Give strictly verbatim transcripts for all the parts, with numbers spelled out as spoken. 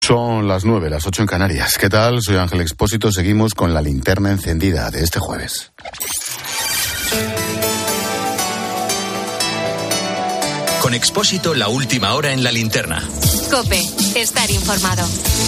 Son las nueve, las ocho en Canarias. ¿Qué tal? Soy Ángel Expósito. Seguimos con la linterna encendida de este jueves. Con Expósito, la última hora en la linterna. COPE, estar informado.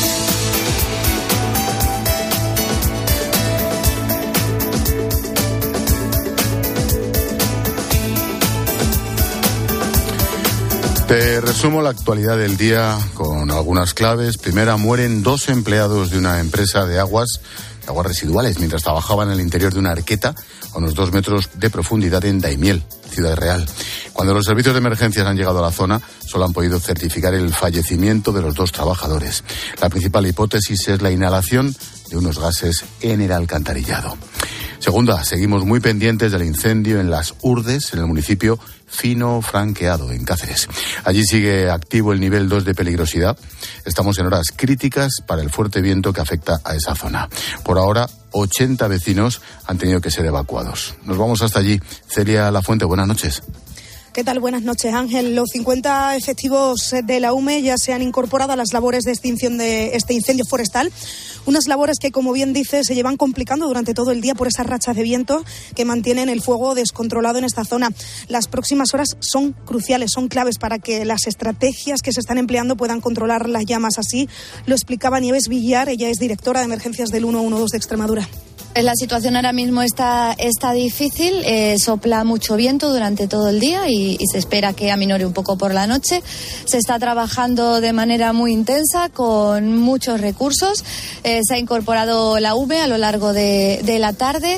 Te resumo la actualidad del día con algunas claves. Primera, mueren dos empleados de una empresa de aguas, de aguas residuales, mientras trabajaban en el interior de una arqueta a unos dos metros de profundidad en Daimiel, Ciudad Real. Cuando los servicios de emergencias han llegado a la zona, solo han podido certificar el fallecimiento de los dos trabajadores. La principal hipótesis es la inhalación de unos gases en el alcantarillado. Segunda, seguimos muy pendientes del incendio en Las Urdes, en el municipio Fino Franqueado, en Cáceres. Allí sigue activo el nivel dos de peligrosidad. Estamos en horas críticas para el fuerte viento que afecta a esa zona. Por ahora, ochenta vecinos han tenido que ser evacuados. Nos vamos hasta allí. Celia Lafuente, buenas noches. ¿Qué tal? Buenas noches, Ángel. Los cincuenta efectivos de la U M E ya se han incorporado a las labores de extinción de este incendio forestal. Unas labores que, como bien dice, se llevan complicando durante todo el día por esas rachas de viento que mantienen el fuego descontrolado en esta zona. Las próximas horas son cruciales, son claves para que las estrategias que se están empleando puedan controlar las llamas. Así lo explicaba Nieves Villar, ella es directora de emergencias del ciento doce de Extremadura. La situación ahora mismo está, está difícil, eh, sopla mucho viento durante todo el día y, y se espera que aminore un poco por la noche. Se está trabajando de manera muy intensa con muchos recursos. Eh, se ha incorporado la U M E a lo largo de, de la tarde.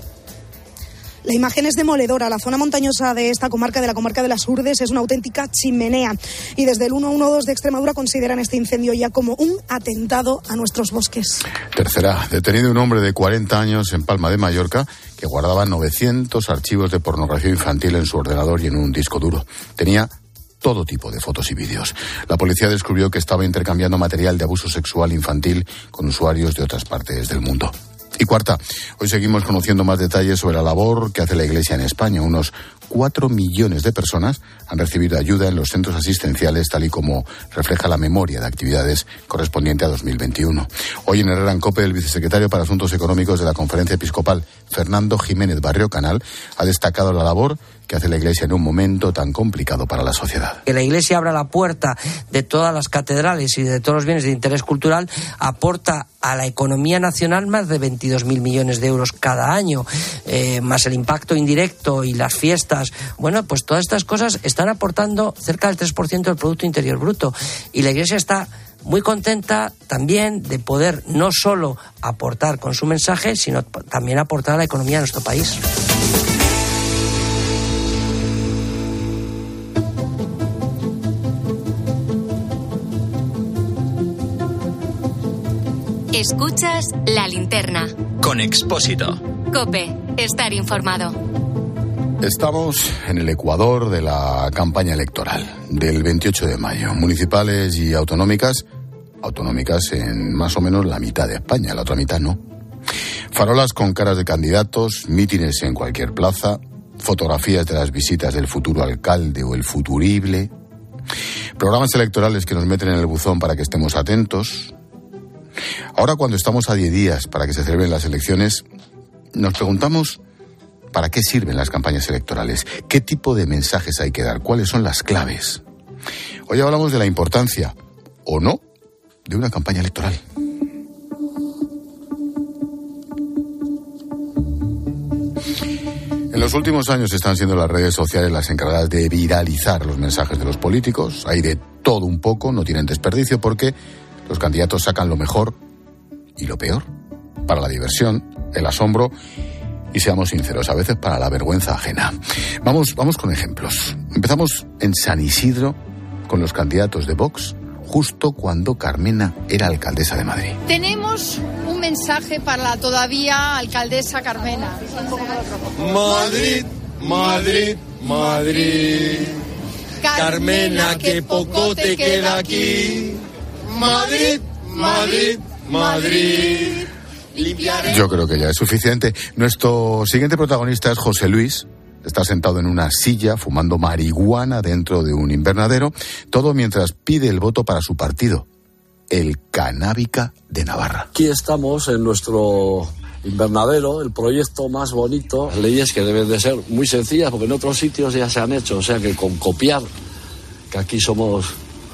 La imagen es demoledora. La zona montañosa de esta comarca, de la comarca de Las Urdes, es una auténtica chimenea. Y desde el ciento doce de Extremadura consideran este incendio ya como un atentado a nuestros bosques. Tercera, detenido un hombre de cuarenta años en Palma de Mallorca que guardaba novecientos archivos de pornografía infantil en su ordenador y en un disco duro. Tenía todo tipo de fotos y vídeos. La policía descubrió que estaba intercambiando material de abuso sexual infantil con usuarios de otras partes del mundo. Y cuarta, hoy seguimos conociendo más detalles sobre la labor que hace la Iglesia en España. Unos cuatro millones de personas han recibido ayuda en los centros asistenciales, tal y como refleja la memoria de actividades correspondiente a dos mil veintiuno. Hoy en Herrera en COPE, el vicesecretario para Asuntos Económicos de la Conferencia Episcopal, Fernando Jiménez Barrio Canal, ha destacado la labor que hace la Iglesia en un momento tan complicado para la sociedad. Que la Iglesia abra la puerta de todas las catedrales y de todos los bienes de interés cultural aporta a la economía nacional más de veintidós mil millones de euros cada año, eh, más el impacto indirecto y las fiestas. Bueno, pues todas estas cosas están aportando cerca del tres por ciento del Producto Interior Bruto. Y la Iglesia está muy contenta también de poder no solo aportar con su mensaje, sino también aportar a la economía de nuestro país. Escuchas La Linterna. Con Expósito. COPE, estar informado. Estamos en el ecuador de la campaña electoral del veintiocho de mayo. Municipales y autonómicas, autonómicas en más o menos la mitad de España, la otra mitad no. Farolas con caras de candidatos, mítines en cualquier plaza, fotografías de las visitas del futuro alcalde o el futurible, programas electorales que nos meten en el buzón para que estemos atentos. Ahora, cuando estamos a diez días para que se celebren las elecciones, nos preguntamos ¿para qué sirven las campañas electorales? ¿Qué tipo de mensajes hay que dar? ¿Cuáles son las claves? Hoy hablamos de la importancia, o no, de una campaña electoral. En los últimos años están siendo las redes sociales las encargadas de viralizar los mensajes de los políticos. Hay de todo un poco, no tienen desperdicio porque los candidatos sacan lo mejor y lo peor para la diversión, el asombro y, seamos sinceros, a veces para la vergüenza ajena. Vamos, vamos con ejemplos. Empezamos en San Isidro con los candidatos de Vox justo cuando Carmena era alcaldesa de Madrid. Tenemos un mensaje para la todavía alcaldesa Carmena. Madrid, Madrid, Madrid. Carmena, que poco te queda aquí. Madrid, Madrid, Madrid. Limpiaré. Yo creo que ya es suficiente. Nuestro siguiente protagonista es José Luis. Está sentado en una silla fumando marihuana dentro de un invernadero, todo mientras pide el voto para su partido, el Canábica de Navarra. Aquí estamos en nuestro invernadero, el proyecto más bonito. Leyes que deben de ser muy sencillas porque en otros sitios ya se han hecho, o sea que con copiar, que aquí somos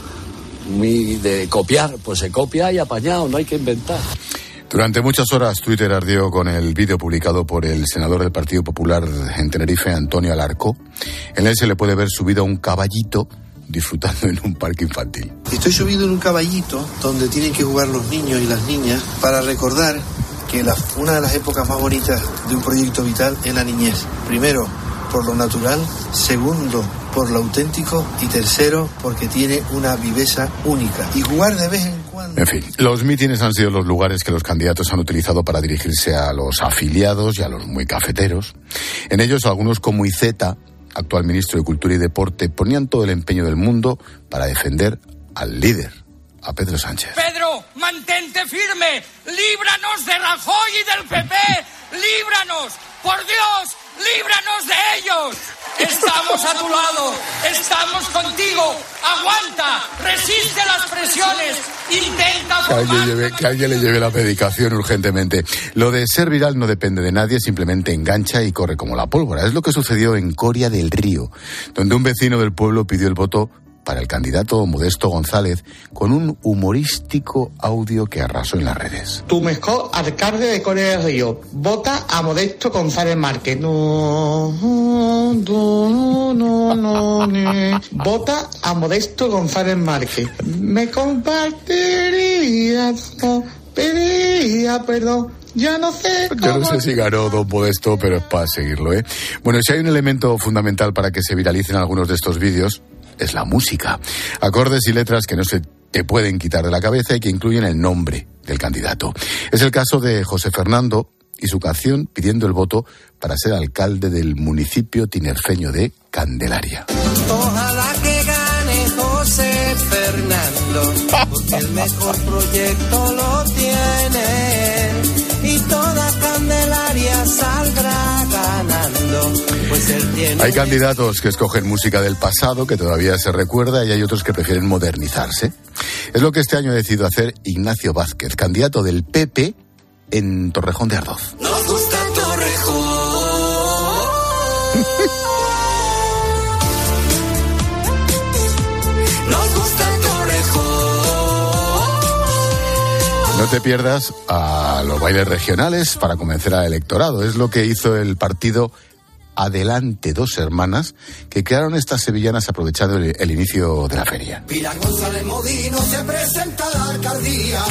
muy de copiar, pues se copia y apañado, no hay que inventar. Durante muchas horas Twitter ardió con el vídeo publicado por el senador del Partido Popular en Tenerife, Antonio Alarcó. En él se le puede ver subido a un caballito disfrutando en un parque infantil. Estoy subido en un caballito donde tienen que jugar los niños y las niñas para recordar que la, una de las épocas más bonitas de un proyecto vital es la niñez. Primero, por lo natural. Segundo, por lo auténtico. Y tercero, porque tiene una viveza única. Y jugar de vez en cuando. En fin, los mítines han sido los lugares que los candidatos han utilizado para dirigirse a los afiliados y a los muy cafeteros. En ellos, algunos como Iceta, actual ministro de Cultura y Deporte, ponían todo el empeño del mundo para defender al líder, a Pedro Sánchez. Pedro, mantente firme, líbranos de Rajoy y del P P, líbranos, por Dios, líbranos de ellos. Estamos a tu lado, estamos contigo, aguanta, resiste las presiones, intenta... Que alguien, lleve, que alguien le lleve la medicación urgentemente. Lo de ser viral no depende de nadie, simplemente engancha y corre como la pólvora. Es lo que sucedió en Coria del Río, donde un vecino del pueblo pidió el voto para el candidato Modesto González con un humorístico audio que arrasó en las redes. Tu mejor alcalde de Coria del Río, vota a Modesto González Márquez. No, no, no, no, no. Vota a Modesto González Márquez. Me compartiría, no, pediría perdón. Ya no sé cómo... Yo no sé si ganó don Modesto, pero es para seguirlo, ¿eh? Bueno, si hay un elemento fundamental para que se viralicen algunos de estos vídeos, es la música. Acordes y letras que no se te pueden quitar de la cabeza y que incluyen el nombre del candidato. Es el caso de José Fernando y su canción pidiendo el voto para ser alcalde del municipio tinerfeño de Candelaria. Ojalá que gane José Fernando, porque el mejor proyecto lo tiene y toda Candelaria saldrá ganando. Pues él tiene... Hay candidatos que escogen música del pasado que todavía se recuerda y hay otros que prefieren modernizarse. Es lo que este año ha decidido hacer Ignacio Vázquez, candidato del P P en Torrejón de Ardoz. Nos gusta Torrejón. Nos gusta Torrejón. No te pierdas a los bailes regionales para convencer al electorado. Es lo que hizo el partido Adelante Dos Hermanas, que crearon estas sevillanas aprovechando el, el inicio de la feria. Pilar González Modino se presenta a la alcaldía.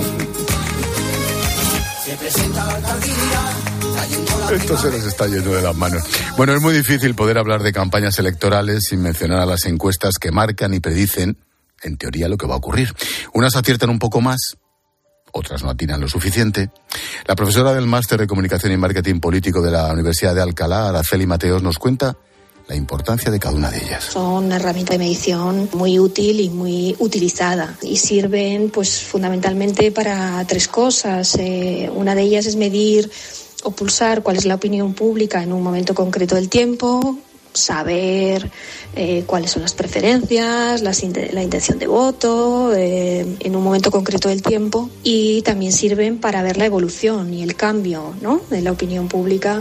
Se presenta a la alcaldía. Esto se nos está yendo de las manos. Bueno, es muy difícil poder hablar de campañas electorales sin mencionar a las encuestas que marcan y predicen, en teoría, lo que va a ocurrir. Unas aciertan un poco más, otras no atinan lo suficiente. La profesora del Máster de Comunicación y Marketing Político de la Universidad de Alcalá, Araceli Mateos, nos cuenta la importancia de cada una de ellas. Son una herramienta de medición muy útil y muy utilizada y sirven pues fundamentalmente para tres cosas. Eh, una de ellas es medir o pulsar cuál es la opinión pública en un momento concreto del tiempo, saber eh, cuáles son las preferencias, las in- la intención de voto eh, en un momento concreto del tiempo, y también sirven para ver la evolución y el cambio, ¿no?, de la opinión pública.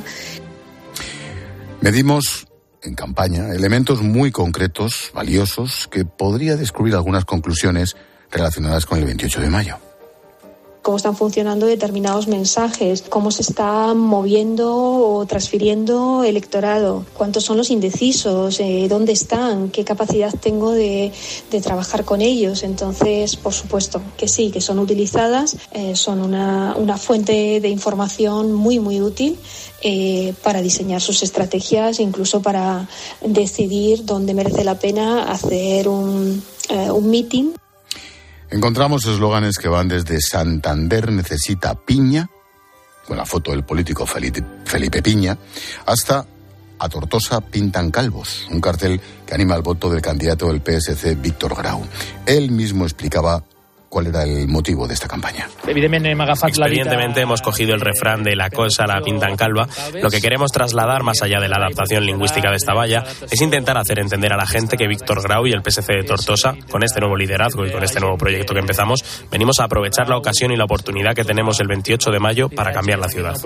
Medimos en campaña elementos muy concretos, valiosos, que podría descubrir algunas conclusiones relacionadas con el veintiocho de mayo. Cómo están funcionando determinados mensajes, cómo se está moviendo o transfiriendo electorado, cuántos son los indecisos, eh, dónde están, qué capacidad tengo de, de trabajar con ellos. Entonces, por supuesto que sí, que son utilizadas, eh, son una, una fuente de información muy, muy útil eh, para diseñar sus estrategias, incluso para decidir dónde merece la pena hacer un, eh, un meeting. Encontramos eslóganes que van desde Santander necesita piña, con la foto del político Felipe, Felipe Piña, hasta a Tortosa pintan calvos, un cartel que anima el voto del candidato del P S C, Víctor Grau. Él mismo explicaba cuál era el motivo de esta campaña. Evidentemente hemos cogido el refrán de la cosa la pintan calva. Lo que queremos trasladar, más allá de la adaptación lingüística de esta valla, es intentar hacer entender a la gente que Víctor Grau y el P S C de Tortosa, con este nuevo liderazgo y con este nuevo proyecto que empezamos, venimos a aprovechar la ocasión y la oportunidad que tenemos el veintiocho de mayo para cambiar la ciudad.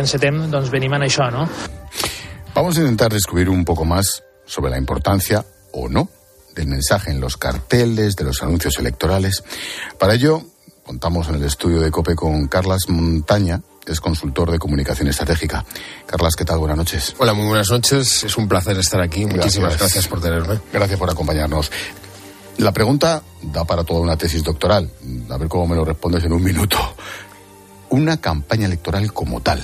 Vamos a intentar descubrir un poco más sobre la importancia, o no, del mensaje en los carteles, de los anuncios electorales. Para ello, contamos en el estudio de COPE con Carlas Montaña, que es consultor de comunicación estratégica. Carlas, ¿qué tal? Buenas noches. Hola, muy buenas noches. Es un placer estar aquí. Gracias. Muchísimas gracias por tenerme. Gracias por acompañarnos. La pregunta da para toda una tesis doctoral. A ver cómo me lo respondes en un minuto. Una campaña electoral como tal,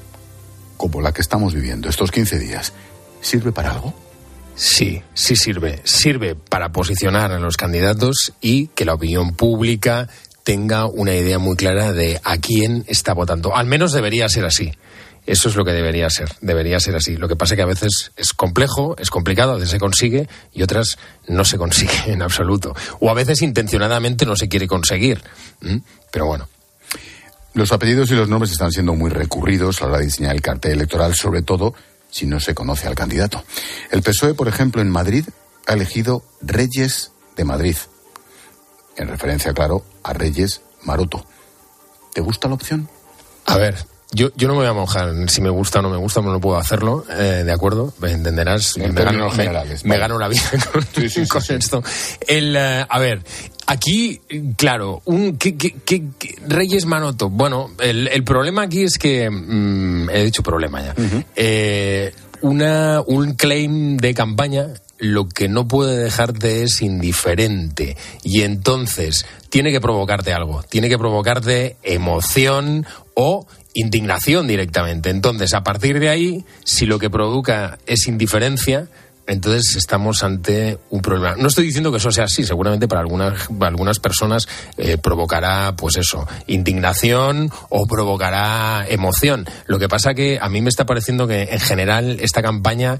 como la que estamos viviendo estos quince días, ¿sirve para algo? Sí, sí sirve. Sirve para posicionar a los candidatos y que la opinión pública tenga una idea muy clara de a quién está votando. Al menos debería ser así. Eso es lo que debería ser. Debería ser así. Lo que pasa es que a veces es complejo, es complicado, a veces se consigue y otras no se consigue en absoluto. O a veces intencionadamente no se quiere conseguir. ¿Mm? Pero bueno. Los apellidos y los nombres están siendo muy recurridos a la hora de diseñar el cartel electoral, sobre todo si no se conoce al candidato. El P S O E, por ejemplo, en Madrid ha elegido Reyes de Madrid, en referencia, claro, a Reyes Maroto. ¿Te gusta la opción? A ver, yo, yo no me voy a mojar si me gusta o no me gusta, no puedo hacerlo, eh, ¿de acuerdo? Entenderás. En me términos gano, generales. Me, vale. me gano la vida con, sí, sí, con sí, esto. Sí. El, uh, a ver, aquí, claro, un ¿qué, qué, qué, qué, Reyes Maroto. Bueno, el, el problema aquí es que... Mmm, he dicho problema ya. Uh-huh. Eh, una, un claim de campaña... lo que no puede dejarte es indiferente y entonces tiene que provocarte algo, tiene que provocarte emoción o indignación directamente. Entonces, a partir de ahí, si lo que provoca es indiferencia, entonces estamos ante un problema. No estoy diciendo que eso sea así, seguramente para algunas, para algunas personas eh, provocará, pues eso, indignación o provocará emoción. Lo que pasa que a mí me está pareciendo que en general esta campaña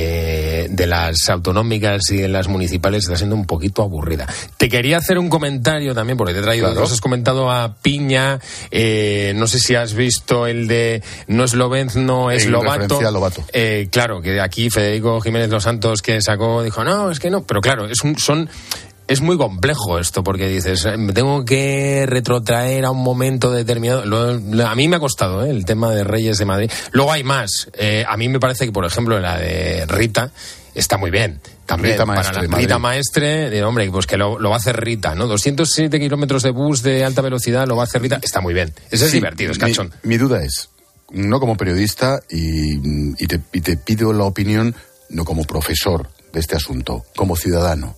eh, de las autonómicas y de las municipales está siendo un poquito aburrida. Te quería hacer un comentario también, porque te he traído claro. dos, has comentado a Piña, eh, no sé si has visto el de no es Lobezno, es Lobato. Lobato. Eh, claro, que aquí Federico Jiménez Los Santos que sacó, dijo, no, es que no, pero claro, es un, son, es muy complejo esto, porque dices, me tengo que retrotraer a un momento determinado. Lo, lo, a mí me ha costado ¿eh? el tema de Reyes de Madrid. Luego hay más. Eh, a mí me parece que, por ejemplo, la de Rita está muy bien. También Rita para Maestre, la Rita Maestre, de, hombre, pues que lo, lo va a hacer Rita, ¿no? doscientos siete kilómetros de bus de alta velocidad lo va a hacer Rita, está muy bien. Ese es sí, divertido, es cachón. Mi, mi duda es, no como periodista, y, y, te, y te pido la opinión, no como profesor de este asunto, como ciudadano.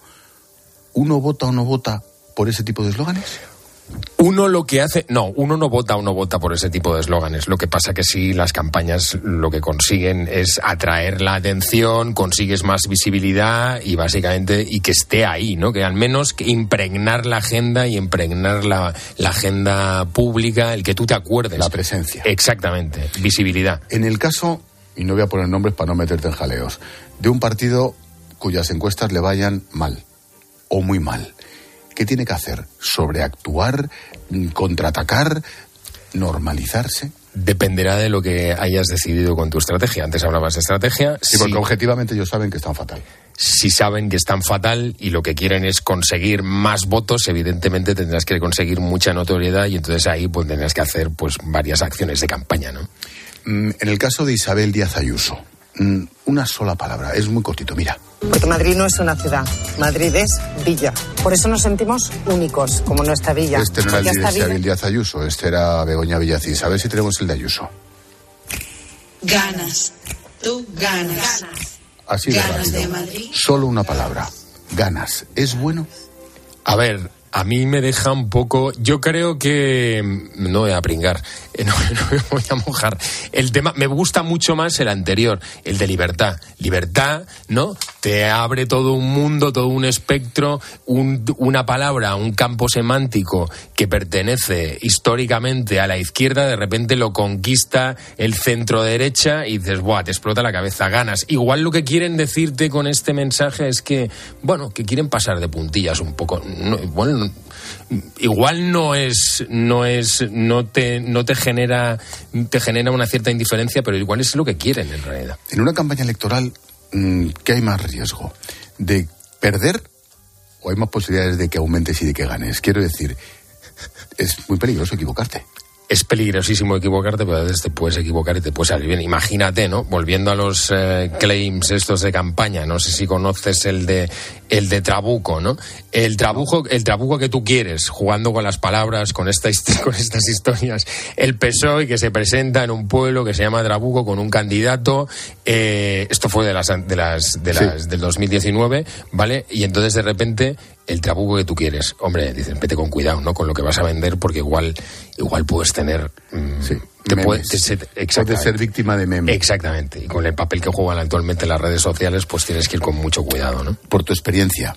¿Uno vota o no vota por ese tipo de eslóganes? Uno lo que hace... No, uno no vota o no vota por ese tipo de eslóganes. Lo que pasa que sí, las campañas lo que consiguen es atraer la atención, consigues más visibilidad y básicamente, y que esté ahí, ¿no? Que al menos que impregnar la agenda y impregnar la, la agenda pública, el que tú te acuerdes. La presencia. Exactamente, visibilidad. En el caso, y no voy a poner nombres para no meterte en jaleos, de un partido cuyas encuestas le vayan mal o muy mal, ¿qué tiene que hacer? ¿Sobreactuar? ¿Contraatacar? ¿Normalizarse? Dependerá de lo que hayas decidido con tu estrategia. Antes hablabas de estrategia. Sí, porque sí, objetivamente ellos saben que están fatal. Si saben que están fatal y lo que quieren es conseguir más votos, evidentemente tendrás que conseguir mucha notoriedad y entonces ahí pues tendrás que hacer pues varias acciones de campaña, ¿no? En el caso de Isabel Díaz Ayuso, una sola palabra, es muy cortito, mira. Porque Madrid no es una ciudad, Madrid es villa. Por eso nos sentimos únicos, como nuestra villa. Este no era el de Isabel Díaz Ayuso, este era Begoña Villacís. A ver si tenemos el de Ayuso. Ganas, tú ganas. Así de ganas rápido. De Madrid. Solo una palabra, ganas. ¿Es bueno? A ver, a mí me deja un poco... Yo creo que... No voy a pringar, no, no me voy a mojar. El tema... Me gusta mucho más el anterior, el de libertad. Libertad, ¿no? Te abre todo un mundo, todo un espectro, un, una palabra, un campo semántico que pertenece históricamente a la izquierda, de repente lo conquista el centro derecha y dices, ¡buah! Te explota la cabeza, ganas. Igual lo que quieren decirte con este mensaje es que, bueno, que quieren pasar de puntillas un poco. No, bueno, no, igual no es, no es, no te, no te genera, te genera una cierta indiferencia, pero igual es lo que quieren en realidad. En una campaña electoral, ¿qué hay más riesgo? ¿De perder o hay más posibilidades de que aumentes y de que ganes? Quiero decir, es muy peligroso equivocarte. Es peligrosísimo equivocarte, pero a veces te puedes equivocar y te puede salir bien. Imagínate, ¿no? Volviendo a los eh, claims estos de campaña, no sé si conoces el de el de Trabuco, ¿no? El trabuco, el trabuco que tú quieres, jugando con las palabras, con esta con estas historias. El P S O E que se presenta en un pueblo que se llama Trabuco con un candidato. Eh, esto fue de las de las de las sí. del dos mil diecinueve, ¿vale? Y entonces de repente el trabuco que tú quieres, hombre, dicen, vete con cuidado, ¿no? Con lo que vas a vender, porque igual, igual puedes tener, mmm, sí, te puede, te, te, puedes ser víctima de memes. Exactamente. Y con el papel que juegan actualmente las redes sociales, pues tienes que ir con mucho cuidado, ¿no? Por tu experiencia,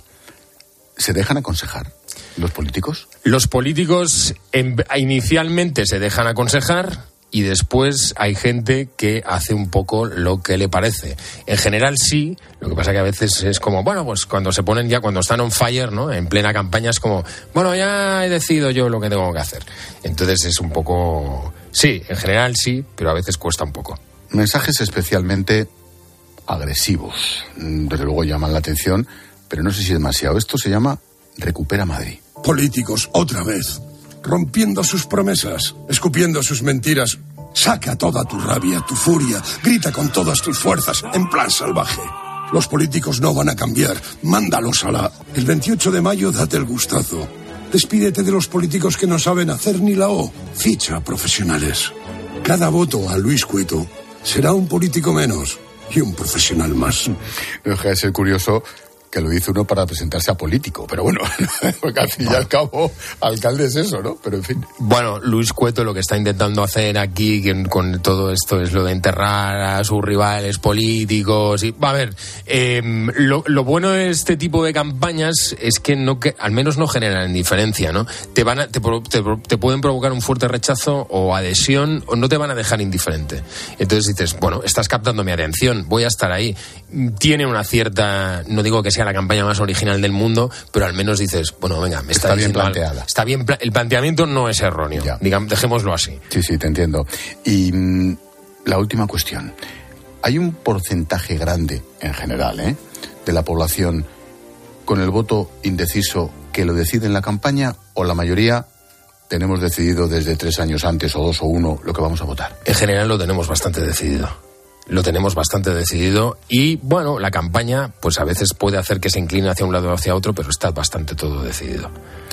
¿se dejan aconsejar los políticos? Los políticos en, inicialmente se dejan aconsejar. Y después hay gente que hace un poco lo que le parece. En general sí, lo que pasa que a veces es como, bueno, pues cuando se ponen ya, cuando están on fire, ¿no? En plena campaña es como, bueno, ya he decidido yo lo que tengo que hacer. Entonces es un poco, sí, en general sí, pero a veces cuesta un poco. Mensajes especialmente agresivos, desde luego llaman la atención, pero no sé si demasiado. Esto se llama Recupera Madrid. Políticos, otra vez. Rompiendo sus promesas, escupiendo sus mentiras. Saca toda tu rabia, tu furia, grita con todas tus fuerzas, en plan salvaje. Los políticos no van a cambiar, mándalos a la... El veintiocho de mayo date el gustazo. Despídete de los políticos que no saben hacer ni la O. Ficha a profesionales. Cada voto a Luis Cueto será un político menos y un profesional más. No deja de ser curioso que lo dice uno para presentarse a político, pero bueno, porque al fin y al cabo, alcalde es eso, ¿no? Pero en fin. Bueno, Luis Cueto lo que está intentando hacer aquí que, con todo esto es lo de enterrar a sus rivales políticos. Y, a ver, eh, lo, lo bueno de este tipo de campañas es que no que al menos no generan indiferencia, ¿no? Te van a, te, te, te pueden provocar un fuerte rechazo o adhesión o no te van a dejar indiferente. Entonces dices, bueno, estás captando mi atención, voy a estar ahí. Tiene una cierta, no digo que sea la campaña más original del mundo, pero al menos dices, bueno, venga, me está, está bien planteada. Algo. Está bien, el planteamiento no es erróneo, digamos, dejémoslo así. Sí, sí, te entiendo. Y mmm, la última cuestión. Hay un porcentaje grande, en general, ¿eh?, de la población con el voto indeciso que lo decide en la campaña, o la mayoría tenemos decidido desde tres años antes, o dos o uno, lo que vamos a votar. En general lo tenemos bastante decidido. Lo tenemos bastante decidido y, bueno, la campaña pues a veces puede hacer que se incline hacia un lado o hacia otro, pero está bastante todo decidido.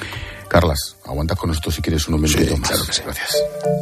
Carlas, aguantas con esto si quieres unos minutitos sí, más. Claro que sí. Gracias.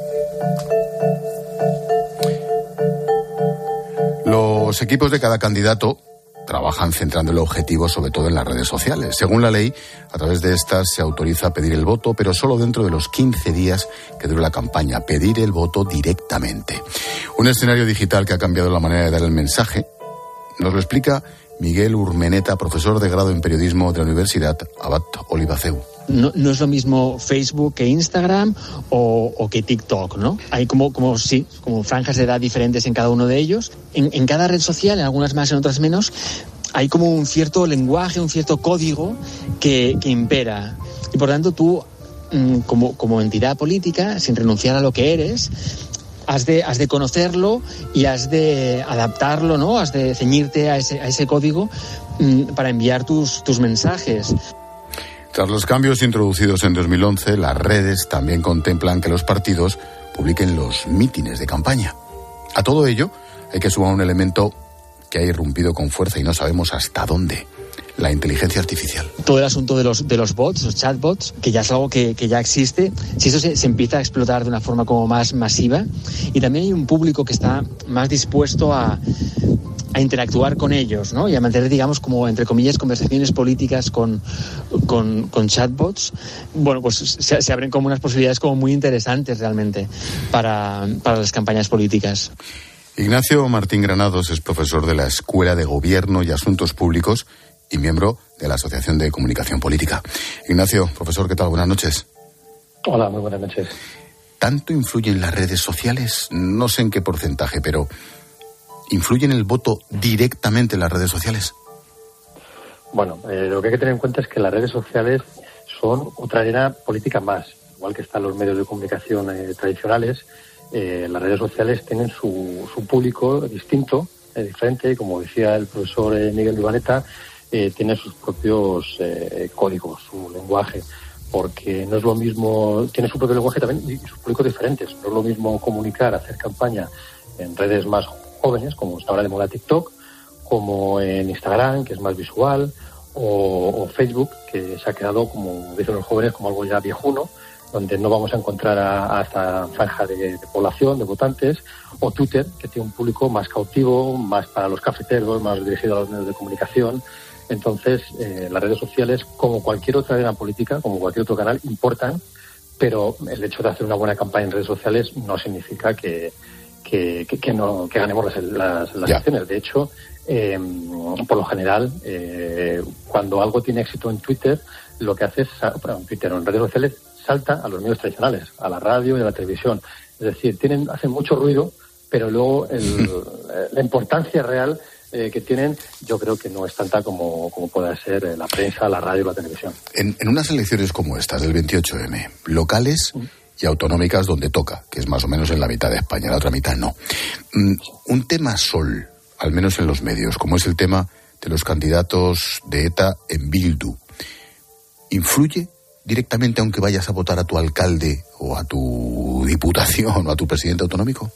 Los equipos de cada candidato trabajan centrando el objetivo sobre todo en las redes sociales. Según la ley, a través de estas se autoriza pedir el voto, pero solo dentro de los quince días que dure la campaña, pedir el voto directamente. Un escenario digital que ha cambiado la manera de dar el mensaje. Nos lo explica Miguel Urmeneta, profesor de grado en periodismo de la Universidad Abat Olivaceu. No, no es lo mismo Facebook que Instagram o, o que TikTok, ¿no? Hay como, como, sí, como franjas de edad diferentes en cada uno de ellos. En, en cada red social, en algunas más, en otras menos, hay como un cierto lenguaje, un cierto código que, que impera. Y por tanto tú, como, como entidad política, sin renunciar a lo que eres, has de, has de conocerlo y has de adaptarlo, ¿no? Has de ceñirte a ese, a ese código mmm, para enviar tus, tus mensajes. Tras los cambios introducidos en dos mil once, las redes también contemplan que los partidos publiquen los mítines de campaña. A todo ello hay que sumar un elemento que ha irrumpido con fuerza y no sabemos hasta dónde: la inteligencia artificial. Todo el asunto de los, de los bots, los chatbots, que ya es algo que, que ya existe, si eso se, se empieza a explotar de una forma como más masiva, y también hay un público que está más dispuesto a, a interactuar con ellos, ¿no? Y a mantener, digamos, como, entre comillas, conversaciones políticas con, con, con chatbots. Bueno, pues se, se abren como unas posibilidades como muy interesantes realmente para, para las campañas políticas. Ignacio Martín Granados es profesor de la Escuela de Gobierno y Asuntos Públicos y miembro de la Asociación de Comunicación Política. Ignacio, profesor, ¿qué tal? Buenas noches. Hola, muy buenas noches. ¿Tanto influyen las redes sociales? No sé en qué porcentaje, pero ¿influyen el voto directamente en las redes sociales? Bueno, eh, lo que hay que tener en cuenta es que las redes sociales son otra arena política más. Igual que están los medios de comunicación eh, tradicionales, eh, las redes sociales tienen su, su público distinto, eh, diferente, como decía el profesor eh, Miguel Urbaneta, eh, tiene sus propios eh, códigos, su lenguaje, porque no es lo mismo, tiene su propio lenguaje también y sus públicos diferentes. No es lo mismo comunicar, hacer campaña en redes más jóvenes, como está ahora de moda TikTok, como en Instagram, que es más visual, o, o Facebook, que se ha quedado, como dicen los jóvenes, como algo ya viejuno, donde no vamos a encontrar a, a esta franja de, de población, de votantes, o Twitter, que tiene un público más cautivo, más para los cafeteros, más dirigido a los medios de comunicación. Entonces, eh, las redes sociales, como cualquier otra arena política, como cualquier otro canal, importan, pero el hecho de hacer una buena campaña en redes sociales no significa que, que, que, que, no, que ganemos las, las, las elecciones. De hecho, eh, por lo general, eh, cuando algo tiene éxito en Twitter, lo que hace es, en Twitter o en redes sociales, salta a los medios tradicionales, a la radio y a la televisión. Es decir, tienen, hacen mucho ruido, pero luego el, la importancia real eh, que tienen, yo creo que no es tanta como, como pueda ser eh, la prensa, la radio y la televisión. En, en unas elecciones como estas, del veintiocho eme, locales mm. y autonómicas donde toca, que es más o menos en la mitad de España, la otra mitad no. Mm, un tema sol, al menos en los medios, como es el tema de los candidatos de ETA en Bildu, ¿influye directamente aunque vayas a votar a tu alcalde o a tu diputación o a tu presidente autonómico?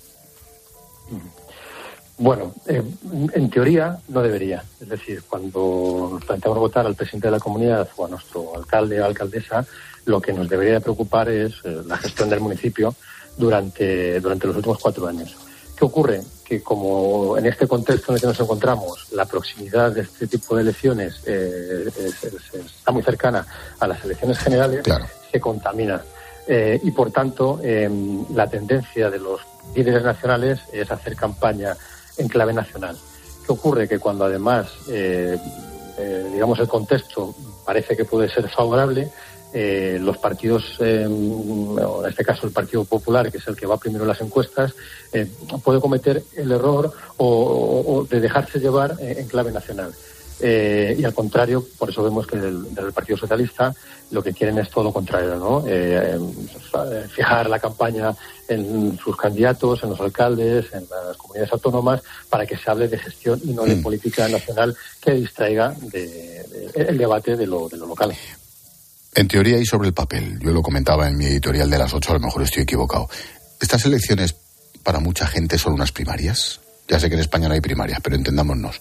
Bueno, eh, en teoría no debería. Es decir, cuando nos planteamos votar al presidente de la comunidad o a nuestro alcalde o alcaldesa, lo que nos debería preocupar es eh, la gestión del municipio durante, durante los últimos cuatro años. ¿Qué ocurre? Que como en este contexto en el que nos encontramos, la proximidad de este tipo de elecciones eh, es, es, es, está muy cercana a las elecciones generales, claro, se contamina. Eh, y por tanto, eh, la tendencia de los líderes nacionales es hacer campaña en clave nacional. ¿Qué ocurre? Que cuando además, eh, eh, digamos, el contexto parece que puede ser favorable, Eh, los partidos, eh, en este caso el Partido Popular, que es el que va primero en las encuestas, eh, puede cometer el error o, o, o de dejarse llevar eh, en clave nacional. Eh, y al contrario, por eso vemos que del, del Partido Socialista lo que quieren es todo lo contrario, ¿no? Eh, eh, fijar la campaña en sus candidatos, en los alcaldes, en las comunidades autónomas, para que se hable de gestión y no de mm. política nacional que distraiga de, de, el debate de lo, de lo local. En teoría y sobre el papel, yo lo comentaba en mi editorial de las ocho, a lo mejor estoy equivocado. ¿Estas elecciones para mucha gente son unas primarias? Ya sé que en España no hay primarias, pero entendámonos.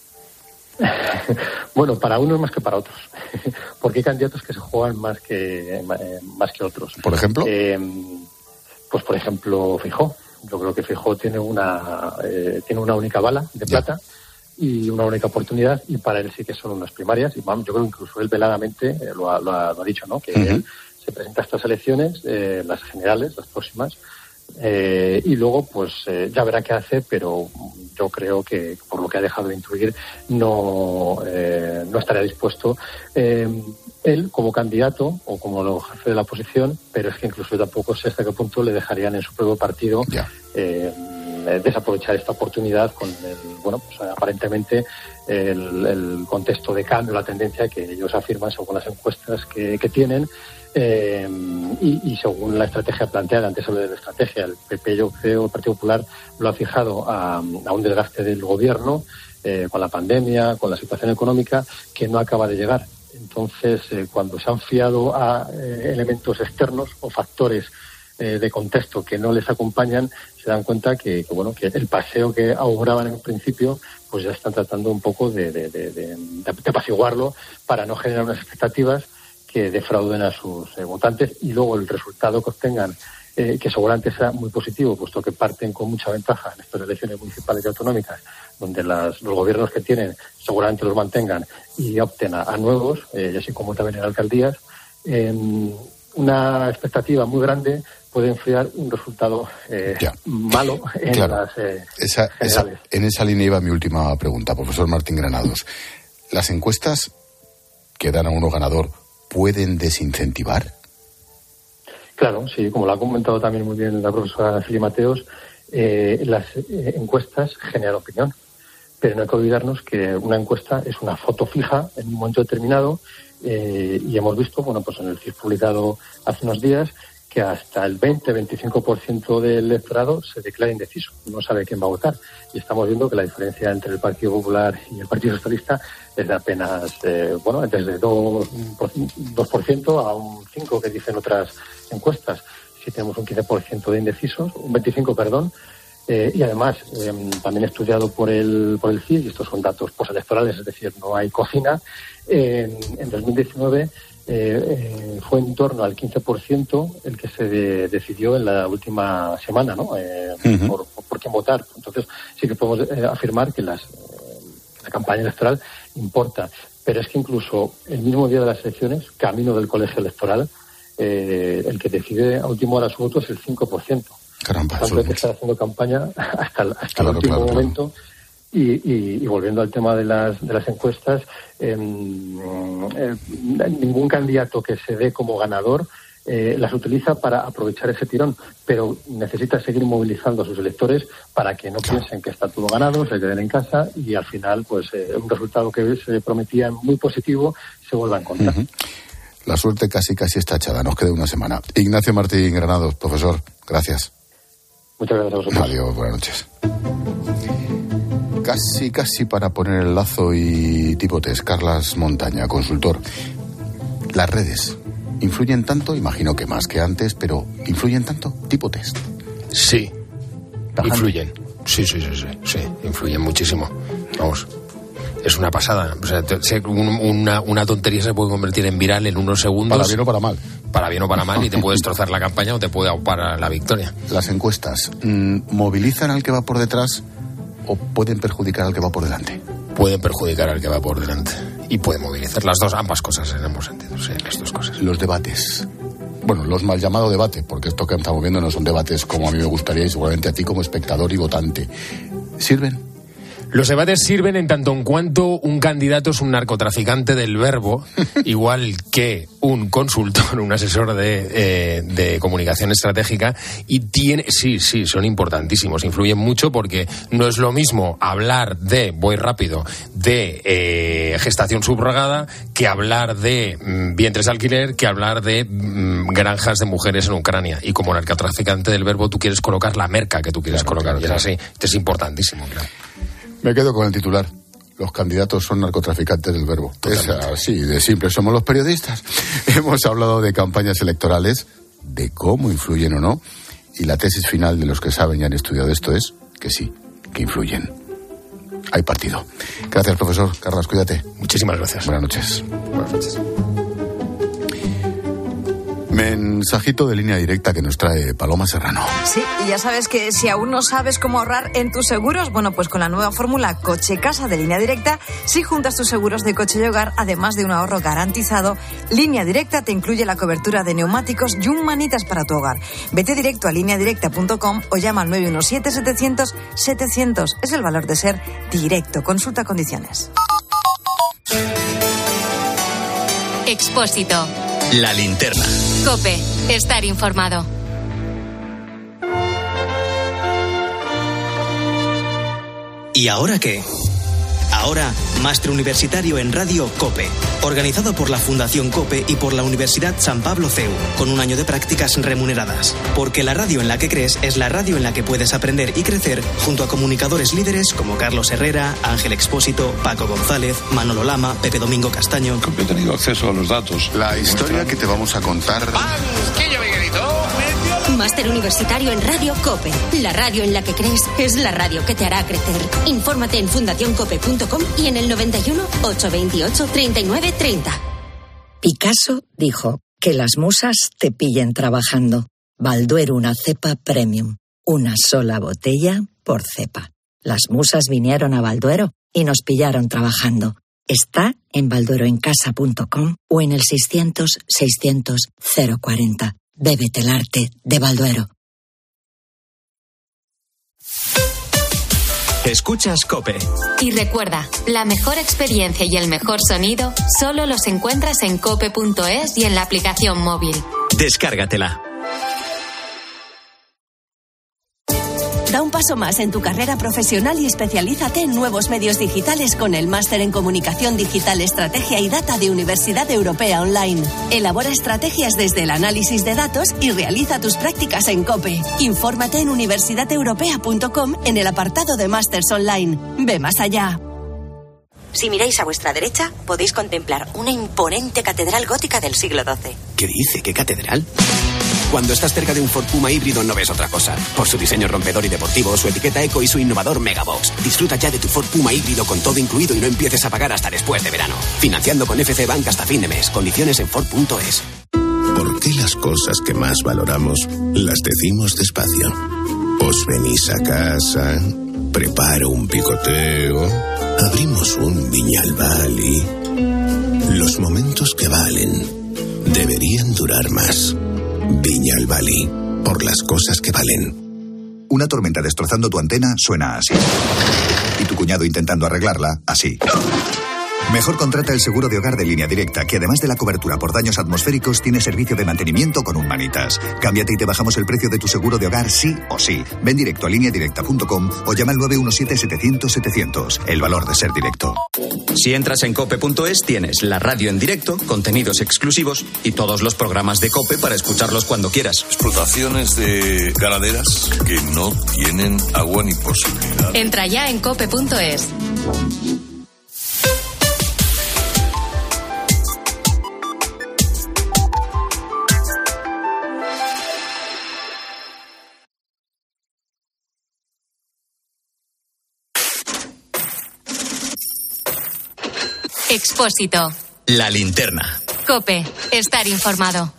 Bueno, para unos más que para otros, porque hay candidatos que se juegan más que eh, más que otros. ¿Por ejemplo? Eh, pues por ejemplo, Feijóo. Yo creo que Feijóo tiene una eh, tiene una única bala de plata. Ya. Y una única oportunidad, y para él sí que son unas primarias, y vamos, yo creo que incluso él veladamente eh, lo, ha, lo, ha, lo ha dicho, ¿no? Que uh-huh. él se presenta a estas elecciones, eh, las generales, las próximas, eh, y luego pues eh, ya verá qué hace, pero yo creo que por lo que ha dejado de intuir no, eh, no estaría dispuesto eh, él como candidato o como jefe de la oposición, pero es que incluso tampoco sé hasta qué punto le dejarían en su propio partido yeah. eh, desaprovechar esta oportunidad con el, bueno, pues aparentemente el, el contexto de cambio, la tendencia que ellos afirman según las encuestas que, que tienen eh, y, y según la estrategia planteada. Antes hablé de la estrategia, el P P, yo creo, el Partido Popular lo ha fijado a, a un desgaste del gobierno eh, con la pandemia, con la situación económica que no acaba de llegar. Entonces, eh, cuando se han fiado a eh, elementos externos o factores eh, de contexto que no les acompañan, se dan cuenta que, que bueno que el paseo que auguraban en un principio, pues ya están tratando un poco de, de, de, de, de apaciguarlo para no generar unas expectativas que defrauden a sus eh, votantes, y luego el resultado que obtengan, eh, que seguramente sea muy positivo, puesto que parten con mucha ventaja en estas elecciones municipales y autonómicas, donde las, los gobiernos que tienen seguramente los mantengan y opten a, a nuevos, eh, así como también en alcaldías. Eh, una expectativa muy grande puede enfriar un resultado eh, malo en claro. las eh, esa, esa, en esa línea iba mi última pregunta, profesor Martín Granados. ¿Las encuestas que dan a uno ganador pueden desincentivar? Claro, sí, como lo ha comentado también muy bien la profesora Fili Mateos, eh, las eh, encuestas generan opinión, pero no hay que olvidarnos que una encuesta es una foto fija en un momento determinado Eh, y hemos visto, bueno, pues en el C I S publicado hace unos días, que hasta el veinte a veinticinco por ciento del electorado se declara indeciso, no sabe quién va a votar. Y estamos viendo que la diferencia entre el Partido Popular y el Partido Socialista es de apenas, eh, bueno, desde dos por ciento a un cinco por ciento que dicen otras encuestas. Si tenemos un quince por ciento de indecisos, un veinticinco por ciento, perdón, eh, y además eh, también estudiado por el por el C I S, y estos son datos postelectorales, es decir, no hay cocina, eh, en, en dos mil diecinueve Eh, eh, fue en torno al quince por ciento el que se de, decidió en la última semana, ¿no? Eh, uh-huh. por, por, por quién votar. Entonces sí que podemos eh, afirmar que las, eh, la campaña electoral importa. Pero es que incluso el mismo día de las elecciones, camino del colegio electoral, eh, el que decide a última hora su voto es el cinco por ciento. Caramba, tanto hay que estar haciendo campaña hasta, el, hasta claro, el último claro, momento. Claro. Y, y, y volviendo al tema de las de las encuestas, eh, eh, ningún candidato que se dé como ganador eh, las utiliza para aprovechar ese tirón, pero necesita seguir movilizando a sus electores para que no claro. piensen que está todo ganado, se queden en casa y al final, pues eh, un resultado que se prometía muy positivo se vuelva a encontrar. Uh-huh. La suerte casi casi está echada, nos queda una semana. Ignacio Martín Granados, profesor, gracias. Muchas gracias a vosotros. Adiós, buenas noches. Casi, casi para poner el lazo y tipo test. Carlas Montaña, consultor. Las redes influyen tanto, imagino que más que antes, pero ¿influyen tanto? Tipo test. Sí, Tajante. influyen. Sí, sí, sí, sí, sí, influyen muchísimo. Vamos, es una pasada. O sea, una, una tontería se puede convertir en viral en unos segundos. Para bien o para mal. Para bien o para mal, y te puede destrozar la campaña o te puede aupar la victoria. Las encuestas, ¿movilizan al que va por detrás o pueden perjudicar al que va por delante? Pueden perjudicar al que va por delante y pueden movilizar. Las dos, ambas cosas en ambos sentidos, sí, las dos cosas. Los debates. Bueno, los mal llamados debates, porque esto que estamos viendo no son debates como a mí me gustaría y seguramente a ti como espectador y votante. ¿Sirven? Los debates sirven en tanto en cuanto un candidato es un narcotraficante del verbo, igual que un consultor, un asesor de, eh, de comunicación estratégica, y tiene, sí, sí, son importantísimos, influyen mucho porque no es lo mismo hablar de, voy rápido, de eh, gestación subrogada, que hablar de mm, vientres de alquiler, que hablar de mm, granjas de mujeres en Ucrania. Y como narcotraficante del verbo tú quieres colocar la merca que tú quieres claro, colocar, claro, y es así, esto es importantísimo, claro. Me quedo con el titular. Los candidatos son narcotraficantes del verbo. Totalmente. Es así de simple, somos los periodistas. Hemos hablado de campañas electorales, de cómo influyen o no, y la tesis final de los que saben y han estudiado esto es que sí, que influyen. Hay partido. Gracias, profesor. Carlas, cuídate. Muchísimas gracias. Buenas noches. Buenas noches. Mensajito de línea directa que nos trae Paloma Serrano. Sí, y ya sabes que si aún no sabes cómo ahorrar en tus seguros, bueno, pues con la nueva fórmula Coche-Casa de Línea Directa, si juntas tus seguros de coche y hogar, además de un ahorro garantizado, Línea Directa te incluye la cobertura de neumáticos y un manitas para tu hogar. Vete directo a línea directa punto com o llama al nueve uno siete, setecientos, setecientos. Es el valor de ser directo. Consulta condiciones. Expósito. La linterna. COPE. Estar informado. ¿Y ahora qué? Ahora, Máster Universitario en Radio COPE, organizado por la Fundación COPE y por la Universidad San Pablo C E U, con un año de prácticas remuneradas. Porque la radio en la que crees es la radio en la que puedes aprender y crecer junto a comunicadores líderes como Carlos Herrera, Ángel Expósito, Paco González, Manolo Lama, Pepe Domingo Castaño. He tenido acceso a los datos. La historia que te vamos a contar... ¡Banquillo, Miguelito! Máster Universitario en Radio COPE. La radio en la que crees es la radio que te hará crecer. Infórmate en fundación cope punto com y en el noventa y uno, ochocientos veintiocho, treinta y nueve, treinta. Picasso dijo que las musas te pillen trabajando. Balduero, una cepa premium. Una sola botella por cepa. Las musas vinieron a Balduero y nos pillaron trabajando. Está en baldueroencasa punto com o en el seiscientos, seiscientos, cero cuarenta. Bébete el arte de Balduero. Escuchas COPE. Y recuerda, la mejor experiencia y el mejor sonido solo los encuentras en cope punto es y en la aplicación móvil. Descárgatela. Da un paso más en tu carrera profesional y especialízate en nuevos medios digitales con el Máster en Comunicación Digital, Estrategia y Data de Universidad Europea Online. Elabora estrategias desde el análisis de datos y realiza tus prácticas en COPE. Infórmate en universidad europea punto com en el apartado de Másters Online. Ve más allá. Si miráis a vuestra derecha, podéis contemplar una imponente catedral gótica del siglo doce. ¿Qué dice? ¿Qué catedral? Cuando estás cerca de un Ford Puma híbrido no ves otra cosa. Por su diseño rompedor y deportivo, su etiqueta eco y su innovador Megabox. Disfruta ya de tu Ford Puma híbrido con todo incluido y no empieces a pagar hasta después de verano. Financiando con F C Bank hasta fin de mes. Condiciones en Ford punto es. ¿Por qué las cosas que más valoramos las decimos despacio? Os venís a casa, preparo un picoteo, abrimos un Viñalbal y... Los momentos que valen deberían durar más. Viñalbali, por las cosas que valen. Una tormenta destrozando tu antena suena así. Y tu cuñado intentando arreglarla, así. Mejor contrata el seguro de hogar de Línea Directa, que además de la cobertura por daños atmosféricos, tiene servicio de mantenimiento con un manitas. Cámbiate y te bajamos el precio de tu seguro de hogar sí o sí. Ven directo a línea directa punto com o llama al nueve uno siete, setecientos, setecientos. El valor de ser directo. Si entras en cope punto es, tienes la radio en directo, contenidos exclusivos y todos los programas de COPE para escucharlos cuando quieras. Explotaciones de ganaderas que no tienen agua ni posibilidad. Entra ya en cope punto es. Expósito. La linterna. COPE. Estar informado.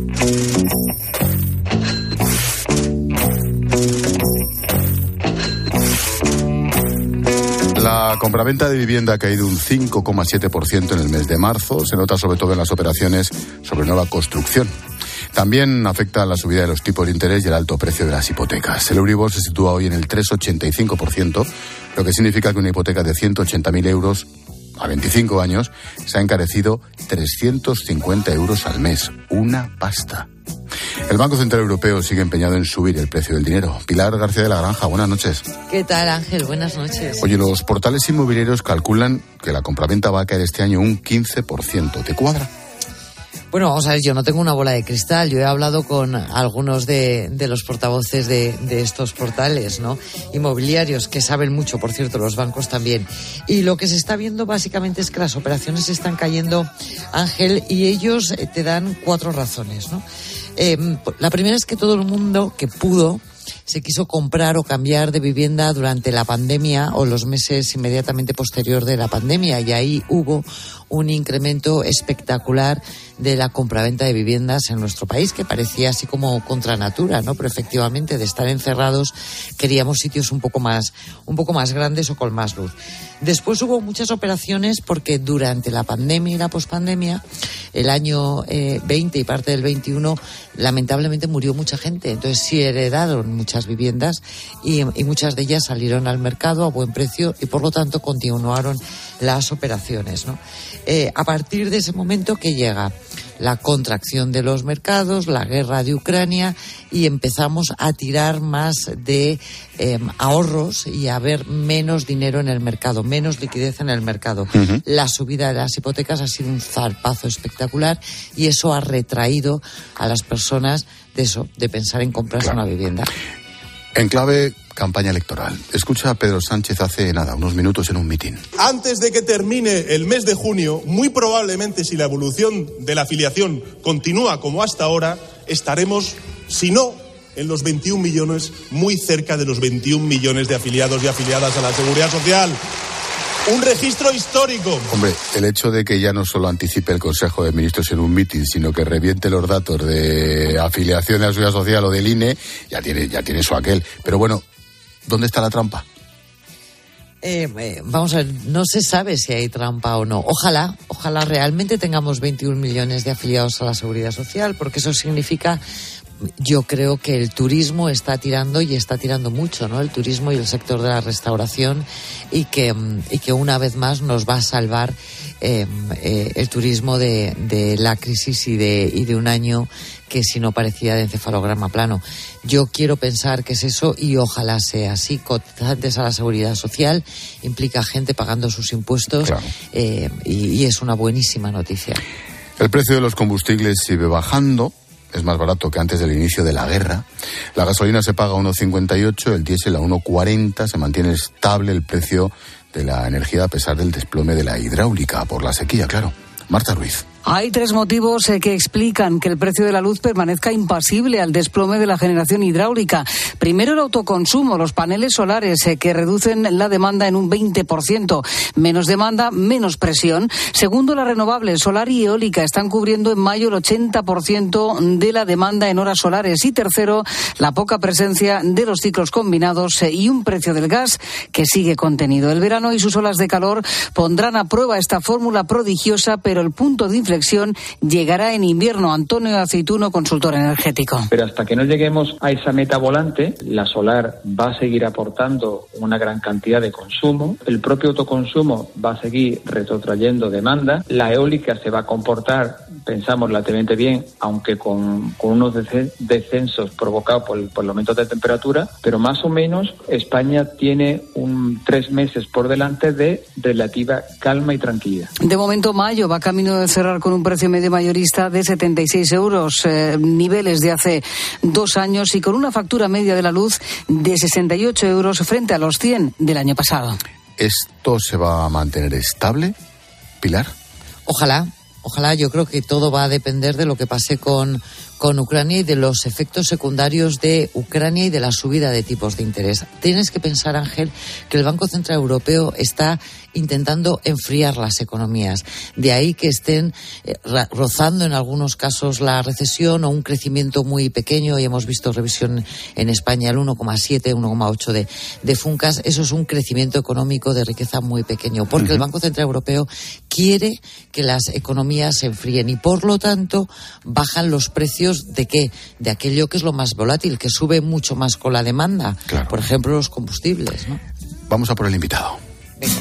La compraventa de vivienda ha caído un cinco coma siete por ciento en el mes de marzo. Se nota sobre todo en las operaciones sobre nueva construcción. También afecta la subida de los tipos de interés y el alto precio de las hipotecas. El Euribor se sitúa hoy en el tres coma ochenta y cinco por ciento, lo que significa que una hipoteca de ciento ochenta mil euros a veinticinco años se ha encarecido trescientos cincuenta euros al mes. Una pasta. El Banco Central Europeo sigue empeñado en subir el precio del dinero. Pilar García de la Granja, buenas noches. ¿Qué tal, Ángel? Buenas noches. Oye, los portales inmobiliarios calculan que la compraventa va a caer este año un quince por ciento. ¿Te cuadra? Bueno, vamos a ver, yo no tengo una bola de cristal. Yo he hablado con algunos de, de los portavoces de, de estos portales, ¿no? Inmobiliarios, que saben mucho, por cierto, los bancos también. Y lo que se está viendo básicamente es que las operaciones están cayendo, Ángel, y ellos te dan cuatro razones, ¿no? Eh, la primera es que todo el mundo que pudo se quiso comprar o cambiar de vivienda durante la pandemia o los meses inmediatamente posterior de la pandemia, y ahí hubo un incremento espectacular de la compraventa de viviendas en nuestro país, que parecía así como contra natura, ¿no? Pero efectivamente, de estar encerrados, queríamos sitios un poco más, un poco más grandes o con más luz. Después hubo muchas operaciones porque durante la pandemia y la pospandemia, el año eh, veinte y parte del veintiuno, lamentablemente murió mucha gente. Entonces sí heredaron muchas viviendas y, y muchas de ellas salieron al mercado a buen precio y por lo tanto continuaron las operaciones, ¿no? Eh, a partir de ese momento que llega la contracción de los mercados, la guerra de Ucrania, y empezamos a tirar más de eh, ahorros y a ver menos dinero en el mercado, menos liquidez en el mercado. Uh-huh. La subida de las hipotecas ha sido un zarpazo espectacular y eso ha retraído a las personas de eso, de pensar en comprarse claro. una vivienda. En clave campaña electoral. Escucha a Pedro Sánchez hace nada, unos minutos en un mitin. Antes de que termine el mes de junio, muy probablemente, si la evolución de la afiliación continúa como hasta ahora, estaremos, si no en los veintiún millones, muy cerca de los veintiún millones de afiliados y afiliadas a la Seguridad Social. Un registro histórico. Hombre, el hecho de que ya no solo anticipe el Consejo de Ministros en un mitin, sino que reviente los datos de afiliación a la Seguridad Social o del I N E, ya tiene, ya tiene su aquel. Pero bueno, ¿dónde está la trampa? Eh, eh, vamos a ver, no se sabe si hay trampa o no. Ojalá, ojalá realmente tengamos veintiún millones de afiliados a la Seguridad Social, porque eso significa... Yo creo que el turismo está tirando y está tirando mucho, ¿no? El turismo y el sector de la restauración y que, y que una vez más nos va a salvar eh, eh, el turismo de, de la crisis y de, y de un año que si no parecía de encefalograma plano. Yo quiero pensar que es eso y ojalá sea así. Cotizantes a la seguridad social implica gente pagando sus impuestos, claro. eh, y, y es una buenísima noticia. El precio de los combustibles sigue bajando. Es más barato que antes del inicio de la guerra. La gasolina se paga a uno cincuenta y ocho, el diésel a uno cuarenta. Se mantiene estable el precio de la energía a pesar del desplome de la hidráulica por la sequía, claro. Marta Ruiz. Hay tres motivos eh, que explican que el precio de la luz permanezca impasible al desplome de la generación hidráulica. Primero, el autoconsumo, los paneles solares eh, que reducen la demanda en un veinte por ciento. Menos demanda, menos presión. Segundo, las renovables, solar y eólica, están cubriendo en mayo el ochenta por ciento de la demanda en horas solares. Y tercero, la poca presencia de los ciclos combinados eh, y un precio del gas que sigue contenido. El verano y sus olas de calor pondrán a prueba esta fórmula prodigiosa, pero el punto de inflexión llegará en invierno. Antonio Aceituno, consultor energético. Pero hasta que no lleguemos a esa meta volante, la solar va a seguir aportando una gran cantidad de consumo, el propio autoconsumo va a seguir retrotrayendo demanda, la eólica se va a comportar, pensamos, relativamente bien, aunque con, con unos descensos provocados por el, por el aumento de temperatura, pero más o menos España tiene un tres meses por delante de relativa calma y tranquilidad. De momento, mayo va camino de cerrar con un precio medio mayorista de setenta y seis euros, eh, niveles de hace dos años, y con una factura media de la luz de sesenta y ocho euros frente a los cien del año pasado. ¿Esto se va a mantener estable, Pilar? Ojalá, ojalá. Yo creo que todo va a depender de lo que pase con, con Ucrania y de los efectos secundarios de Ucrania y de la subida de tipos de interés. Tienes que pensar, Ángel, que el Banco Central Europeo está intentando enfriar las economías. De ahí que estén eh, rozando en algunos casos la recesión o un crecimiento muy pequeño. Y hemos visto revisión en España el uno coma siete, uno coma ocho de, de Funcas. Eso es un crecimiento económico de riqueza muy pequeño, porque uh-huh. el Banco Central Europeo quiere que las economías se enfríen y, por lo tanto, bajan los precios de qué, de aquello que es lo más volátil, que sube mucho más con la demanda. Claro. Por ejemplo, los combustibles, ¿no? Vamos a por el invitado. Venga.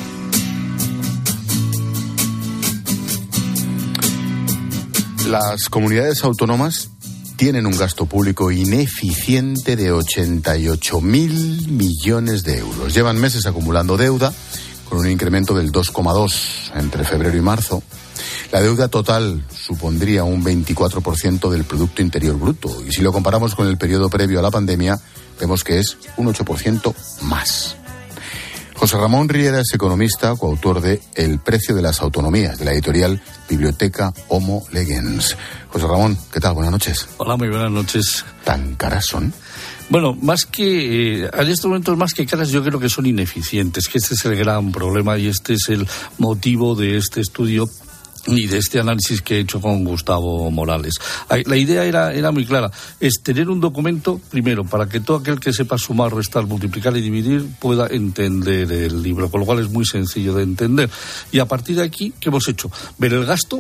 Las comunidades autónomas tienen un gasto público ineficiente de ochenta y ocho mil millones de euros. Llevan meses acumulando deuda, con un incremento del dos coma dos entre febrero y marzo. La deuda total supondría un veinticuatro por ciento del Producto Interior Bruto. Y si lo comparamos con el periodo previo a la pandemia, vemos que es un ocho por ciento más. José Ramón Riera es economista, coautor de El precio de las autonomías, de la editorial Biblioteca Homo Legens. José Ramón, ¿qué tal? Buenas noches. Hola, muy buenas noches. ¿Tan caras son? Bueno, más que, eh, en estos momentos más que caras, yo creo que son ineficientes, que este es el gran problema y este es el motivo de este estudio y de este análisis que he hecho con Gustavo Morales. La idea era, era muy clara, es tener un documento, primero, para que todo aquel que sepa sumar, restar, multiplicar y dividir pueda entender el libro, con lo cual es muy sencillo de entender. Y a partir de aquí, ¿qué hemos hecho? Ver el gasto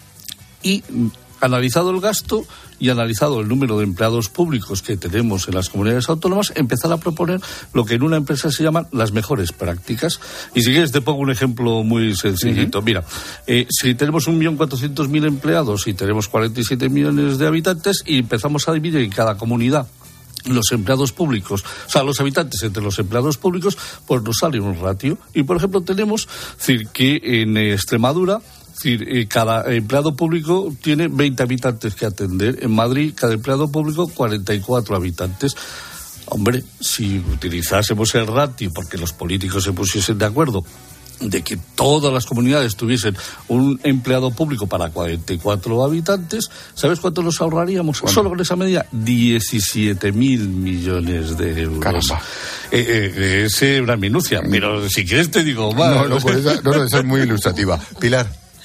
y, analizado el gasto y analizado el número de empleados públicos que tenemos en las comunidades autónomas, empezar a proponer lo que en una empresa se llaman las mejores prácticas. Y si quieres te pongo un ejemplo muy sencillito. Uh-huh. Mira, eh, si tenemos un millón cuatrocientos mil empleados y tenemos cuarenta y siete millones de habitantes y empezamos a dividir en cada comunidad los empleados públicos, o sea, los habitantes entre los empleados públicos, pues nos sale un ratio. Y, por ejemplo, tenemos, es decir, que en Extremadura, es decir, eh, cada empleado público tiene veinte habitantes que atender. En Madrid, cada empleado público, cuarenta y cuatro habitantes. Hombre, si utilizásemos el ratio, porque los políticos se pusiesen de acuerdo, de que todas las comunidades tuviesen un empleado público para cuarenta y cuatro habitantes, ¿sabes cuánto nos ahorraríamos? ¿Cuánto? Solo con esa medida, diecisiete mil millones de euros. Caramba. Eh, eh, es una minucia, pero si quieres te digo más. No, no, pues esa, no, no, esa es muy ilustrativa. Pilar.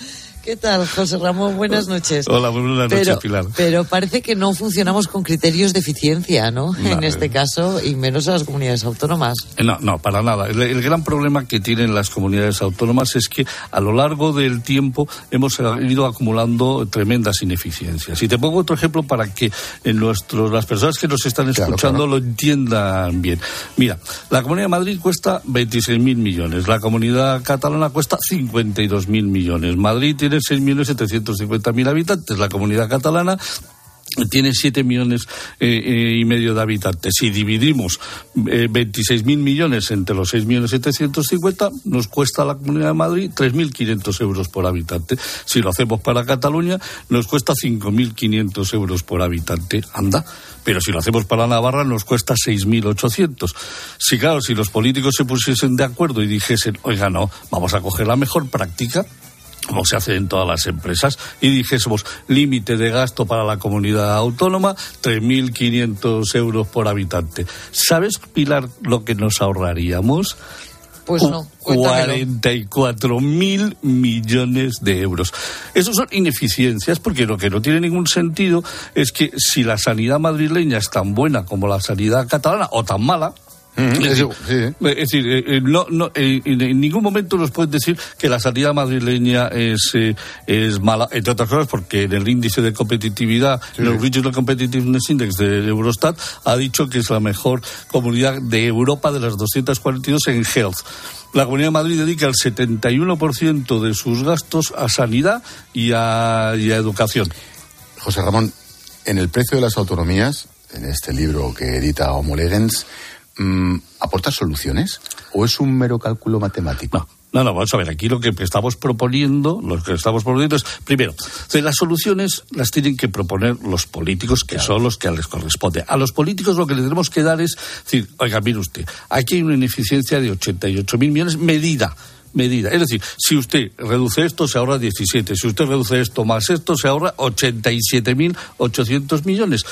¿Qué tal, José Ramón? Buenas noches. Hola, buenas noches, pero, Pilar. Pero parece que no funcionamos con criterios de eficiencia, ¿no? no en este caso, y menos a las comunidades autónomas. No, no, para nada. El, el gran problema que tienen las comunidades autónomas es que a lo largo del tiempo hemos ido acumulando tremendas ineficiencias. Y te pongo otro ejemplo para que en nuestros, las personas que nos están escuchando claro, claro. lo entiendan bien. Mira, la Comunidad de Madrid cuesta veintiséis mil millones, la Comunidad Catalana cuesta cincuenta y dos mil millones. Madrid tiene seis millones setecientos cincuenta mil habitantes, la Comunidad Catalana tiene siete millones eh, eh, y medio de habitantes. Si dividimos eh, veintiséis mil millones entre los seis millones setecientos cincuenta, nos cuesta a la Comunidad de Madrid tres mil quinientos euros por habitante. Si lo hacemos para Cataluña, nos cuesta cinco mil quinientos euros por habitante. Anda. Pero si lo hacemos para Navarra, nos cuesta seis mil ochocientos. Si, claro, si los políticos se pusiesen de acuerdo y dijesen, oiga, no, vamos a coger la mejor práctica, como se hace en todas las empresas, y dijésemos límite de gasto para la comunidad autónoma, tres mil quinientos euros por habitante. ¿Sabes, Pilar, lo que nos ahorraríamos? Pues no, cuarenta y cuatro mil millones de euros. Esos son ineficiencias, porque lo que no tiene ningún sentido es que si la sanidad madrileña es tan buena como la sanidad catalana, o tan mala, Mm-hmm. Es decir, sí. es decir eh, no, no, eh, en ningún momento nos pueden decir que la sanidad madrileña es, eh, es mala, entre otras cosas porque en el índice de competitividad, sí. en el Regional Competitiveness Index de Eurostat, ha dicho que es la mejor comunidad de Europa de las doscientas cuarenta y dos en health. La Comunidad de Madrid dedica el setenta y uno por ciento de sus gastos a sanidad y a, y a educación. José Ramón, en el precio de las autonomías, en este libro que edita Homolegens, ¿aporta soluciones o es un mero cálculo matemático? No. No, no, vamos a ver, aquí lo que estamos proponiendo, lo que estamos proponiendo es, primero, las soluciones las tienen que proponer los políticos, que claro. son los que les corresponde. A los políticos lo que les tenemos que dar es decir, oiga, mire usted, aquí hay una ineficiencia de ochenta y ocho mil millones medida. medida. Es decir, si usted reduce esto, se ahorra diecisiete. Si usted reduce esto más esto, se ahorra ochenta y siete mil ochocientos millones.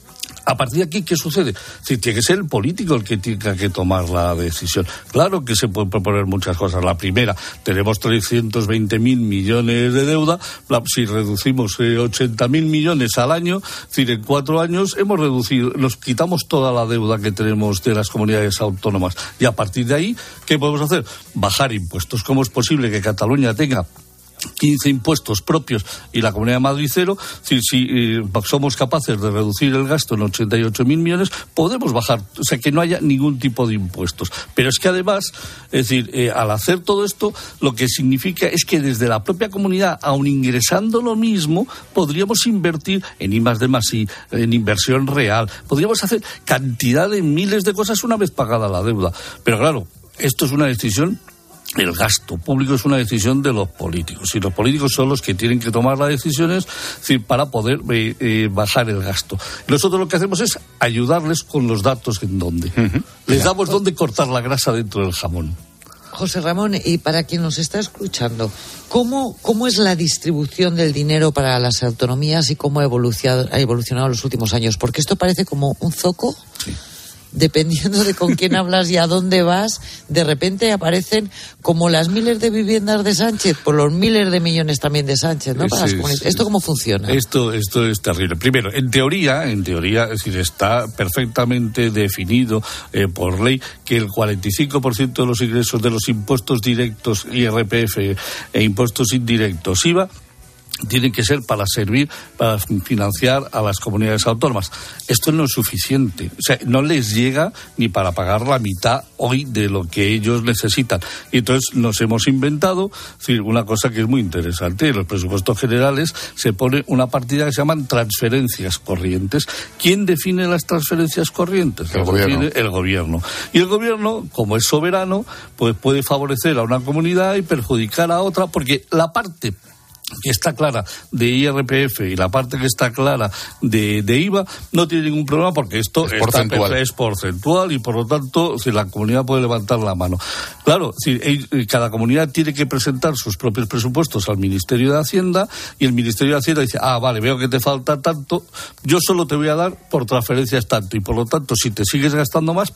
A partir de aquí, ¿qué sucede? Sí, tiene que ser el político el que tenga que tomar la decisión. Claro que se pueden proponer muchas cosas. La primera, tenemos trescientos veinte mil millones de deuda. Si reducimos eh, ochenta mil millones al año, es decir, en cuatro años hemos reducido, nos quitamos toda la deuda que tenemos de las comunidades autónomas. Y a partir de ahí, ¿qué podemos hacer? Bajar impuestos. ¿Cómo es posible que Cataluña tenga quince impuestos propios y la Comunidad de Madrid cero? Si, si eh, somos capaces de reducir el gasto en ochenta y ocho mil millones, podemos bajar, o sea, que no haya ningún tipo de impuestos. Pero es que además, es decir, eh, al hacer todo esto, lo que significa es que desde la propia comunidad, aun ingresando lo mismo, podríamos invertir en I más D más I, en inversión real, podríamos hacer cantidad de miles de cosas una vez pagada la deuda. Pero claro, esto es una decisión. El gasto público es una decisión de los políticos y los políticos son los que tienen que tomar las decisiones para poder eh, eh, bajar el gasto. Nosotros lo que hacemos es ayudarles con los datos en dónde. Uh-huh. Les damos dónde cortar la grasa dentro del jamón. José Ramón, y para quien nos está escuchando, ¿cómo, cómo es la distribución del dinero para las autonomías y cómo ha evolucionado, ha evolucionado en los últimos años? Porque esto parece como un zoco. Sí. Dependiendo de con quién hablas y a dónde vas, de repente aparecen como las miles de viviendas de Sánchez, por los miles de millones también de Sánchez, ¿no? Para sí, las comunidades. Sí. ¿Esto cómo funciona? Esto, esto es terrible. Primero, en teoría, en teoría, es decir, está perfectamente definido eh, por ley que el cuarenta y cinco por ciento de los ingresos de los impuestos directos, I R P F e impuestos indirectos, I V A, tienen que ser para servir, para financiar a las comunidades autónomas. Esto no es suficiente. O sea, no les llega ni para pagar la mitad hoy de lo que ellos necesitan. Y entonces nos hemos inventado, es decir, una cosa que es muy interesante. En los presupuestos generales se pone una partida que se llaman transferencias corrientes. ¿Quién define las transferencias corrientes? El gobierno. El gobierno. Y el gobierno, como es soberano, pues puede favorecer a una comunidad y perjudicar a otra, porque la parte que está clara de I R P F y la parte que está clara de, de I V A no tiene ningún problema porque esto es porcentual, es porcentual y por lo tanto si la comunidad puede levantar la mano. Claro, si cada comunidad tiene que presentar sus propios presupuestos al Ministerio de Hacienda y el Ministerio de Hacienda dice, ah, vale, veo que te falta tanto, yo solo te voy a dar por transferencias tanto y por lo tanto si te sigues gastando más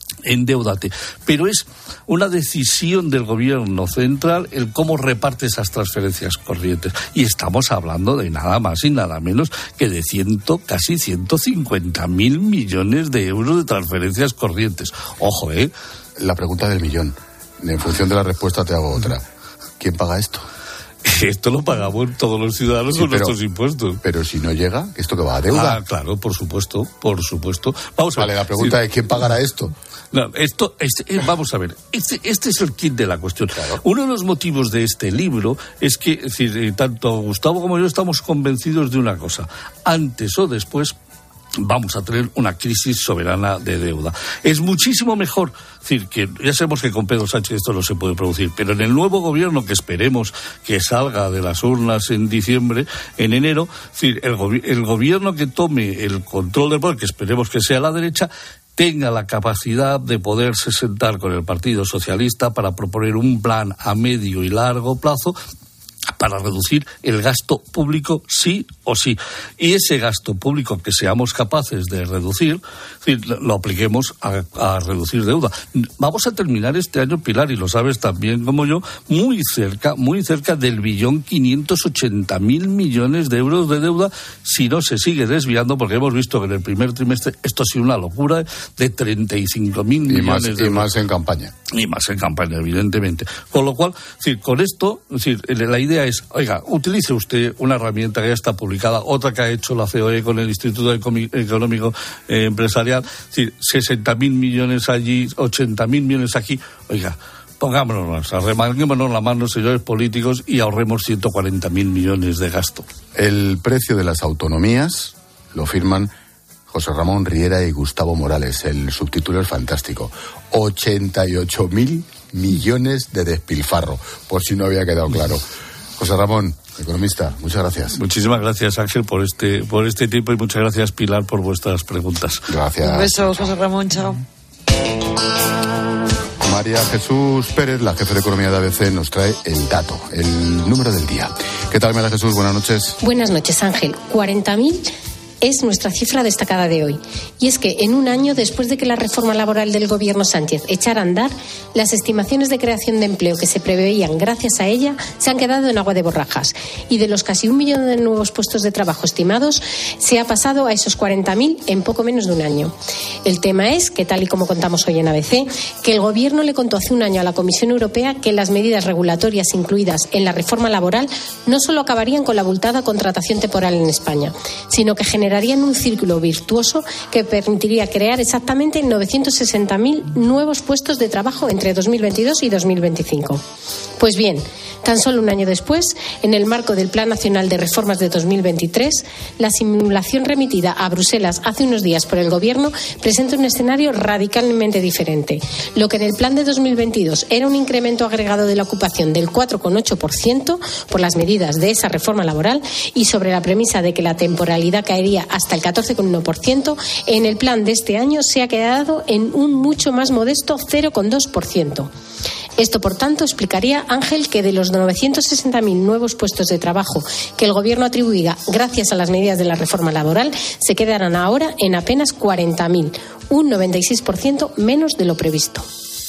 endeúdate. Pero es una decisión del gobierno central el cómo reparte esas transferencias corrientes. Y estamos hablando de nada más y nada menos que de ciento, casi ciento cincuenta mil millones de euros de transferencias corrientes. Ojo, ¿eh? La pregunta del millón. En función de la respuesta te hago otra. ¿Quién paga esto? Esto lo pagamos todos los ciudadanos sí, con pero, nuestros impuestos. Pero si no llega, ¿esto que va a deuda? Ah, claro, por supuesto, por supuesto. Vamos a vale, ver. La pregunta sí. es ¿quién pagará esto? No, esto, este, vamos a ver, este, este es el kit de la cuestión. Claro. Uno de los motivos de este libro es que, es decir, tanto Gustavo como yo estamos convencidos de una cosa. Antes o después vamos a tener una crisis soberana de deuda. Es muchísimo mejor, es decir, que ya sabemos que con Pedro Sánchez esto no se puede producir, pero en el nuevo gobierno que esperemos que salga de las urnas en diciembre, en enero, es decir, el, gobi- el gobierno que tome el control del poder, que esperemos que sea la derecha, tenga la capacidad de poderse sentar con el Partido Socialista para proponer un plan a medio y largo plazo para reducir el gasto público sí o sí. Y ese gasto público que seamos capaces de reducir, lo apliquemos a, a reducir deuda. Vamos a terminar este año, Pilar, y lo sabes también como yo, muy cerca, muy cerca del billón quinientos ochenta mil millones de euros de deuda si no se sigue desviando, porque hemos visto que en el primer trimestre esto ha sido una locura de treinta y cinco mil millones más, de euros. Y más en campaña. Y más en campaña, evidentemente. Con lo cual, es decir, con esto, es decir, la idea es, oiga, utilice usted una herramienta que ya está publicada, otra que ha hecho la C O E con el Instituto Económico eh, Empresarial, es decir, sesenta mil millones allí, ochenta mil millones aquí, oiga, pongámonos, arremanguémonos la mano, señores políticos, y ahorremos ciento cuarenta mil millones de gasto. El precio de las autonomías lo firman José Ramón Riera y Gustavo Morales. El subtítulo es fantástico. ochenta y ocho mil millones de despilfarro, por si no había quedado claro. José Ramón, economista, muchas gracias. Muchísimas gracias, Ángel, por este por este tiempo, y muchas gracias, Pilar, por vuestras preguntas. Gracias. Un beso, José Ramón, chao. María Jesús Pérez, la jefe de economía de A B C, nos trae el dato, el número del día. ¿Qué tal, María Jesús? Buenas noches. Buenas noches, Ángel. cuarenta mil es nuestra cifra destacada de hoy. Y es que en un año después de que la reforma laboral del gobierno Sánchez echara a andar, las estimaciones de creación de empleo que se preveían gracias a ella se han quedado en agua de borrajas. Y de los casi un millón de nuevos puestos de trabajo estimados, se ha pasado a esos cuarenta mil en poco menos de un año. El tema es que, tal y como contamos hoy en A B C, que el gobierno le contó hace un año a la Comisión Europea que las medidas regulatorias incluidas en la reforma laboral no solo acabarían con la abultada contratación temporal en España, sino que generarían generarían un círculo virtuoso que permitiría crear exactamente novecientos sesenta mil nuevos puestos de trabajo entre dos mil veintidós y dos mil veinticinco. Pues bien, tan solo un año después, en el marco del Plan Nacional de Reformas de dos mil veintitrés, la simulación remitida a Bruselas hace unos días por el Gobierno presenta un escenario radicalmente diferente. Lo que en el plan de dos mil veintidós era un incremento agregado de la ocupación del cuatro coma ocho por ciento por las medidas de esa reforma laboral y sobre la premisa de que la temporalidad caería hasta el catorce coma uno por ciento, en el plan de este año se ha quedado en un mucho más modesto cero coma dos por ciento. Esto, por tanto, explicaría, Ángel, que de los novecientos sesenta mil nuevos puestos de trabajo que el Gobierno atribuía gracias a las medidas de la reforma laboral, se quedarán ahora en apenas cuarenta mil, un noventa y seis por ciento menos de lo previsto.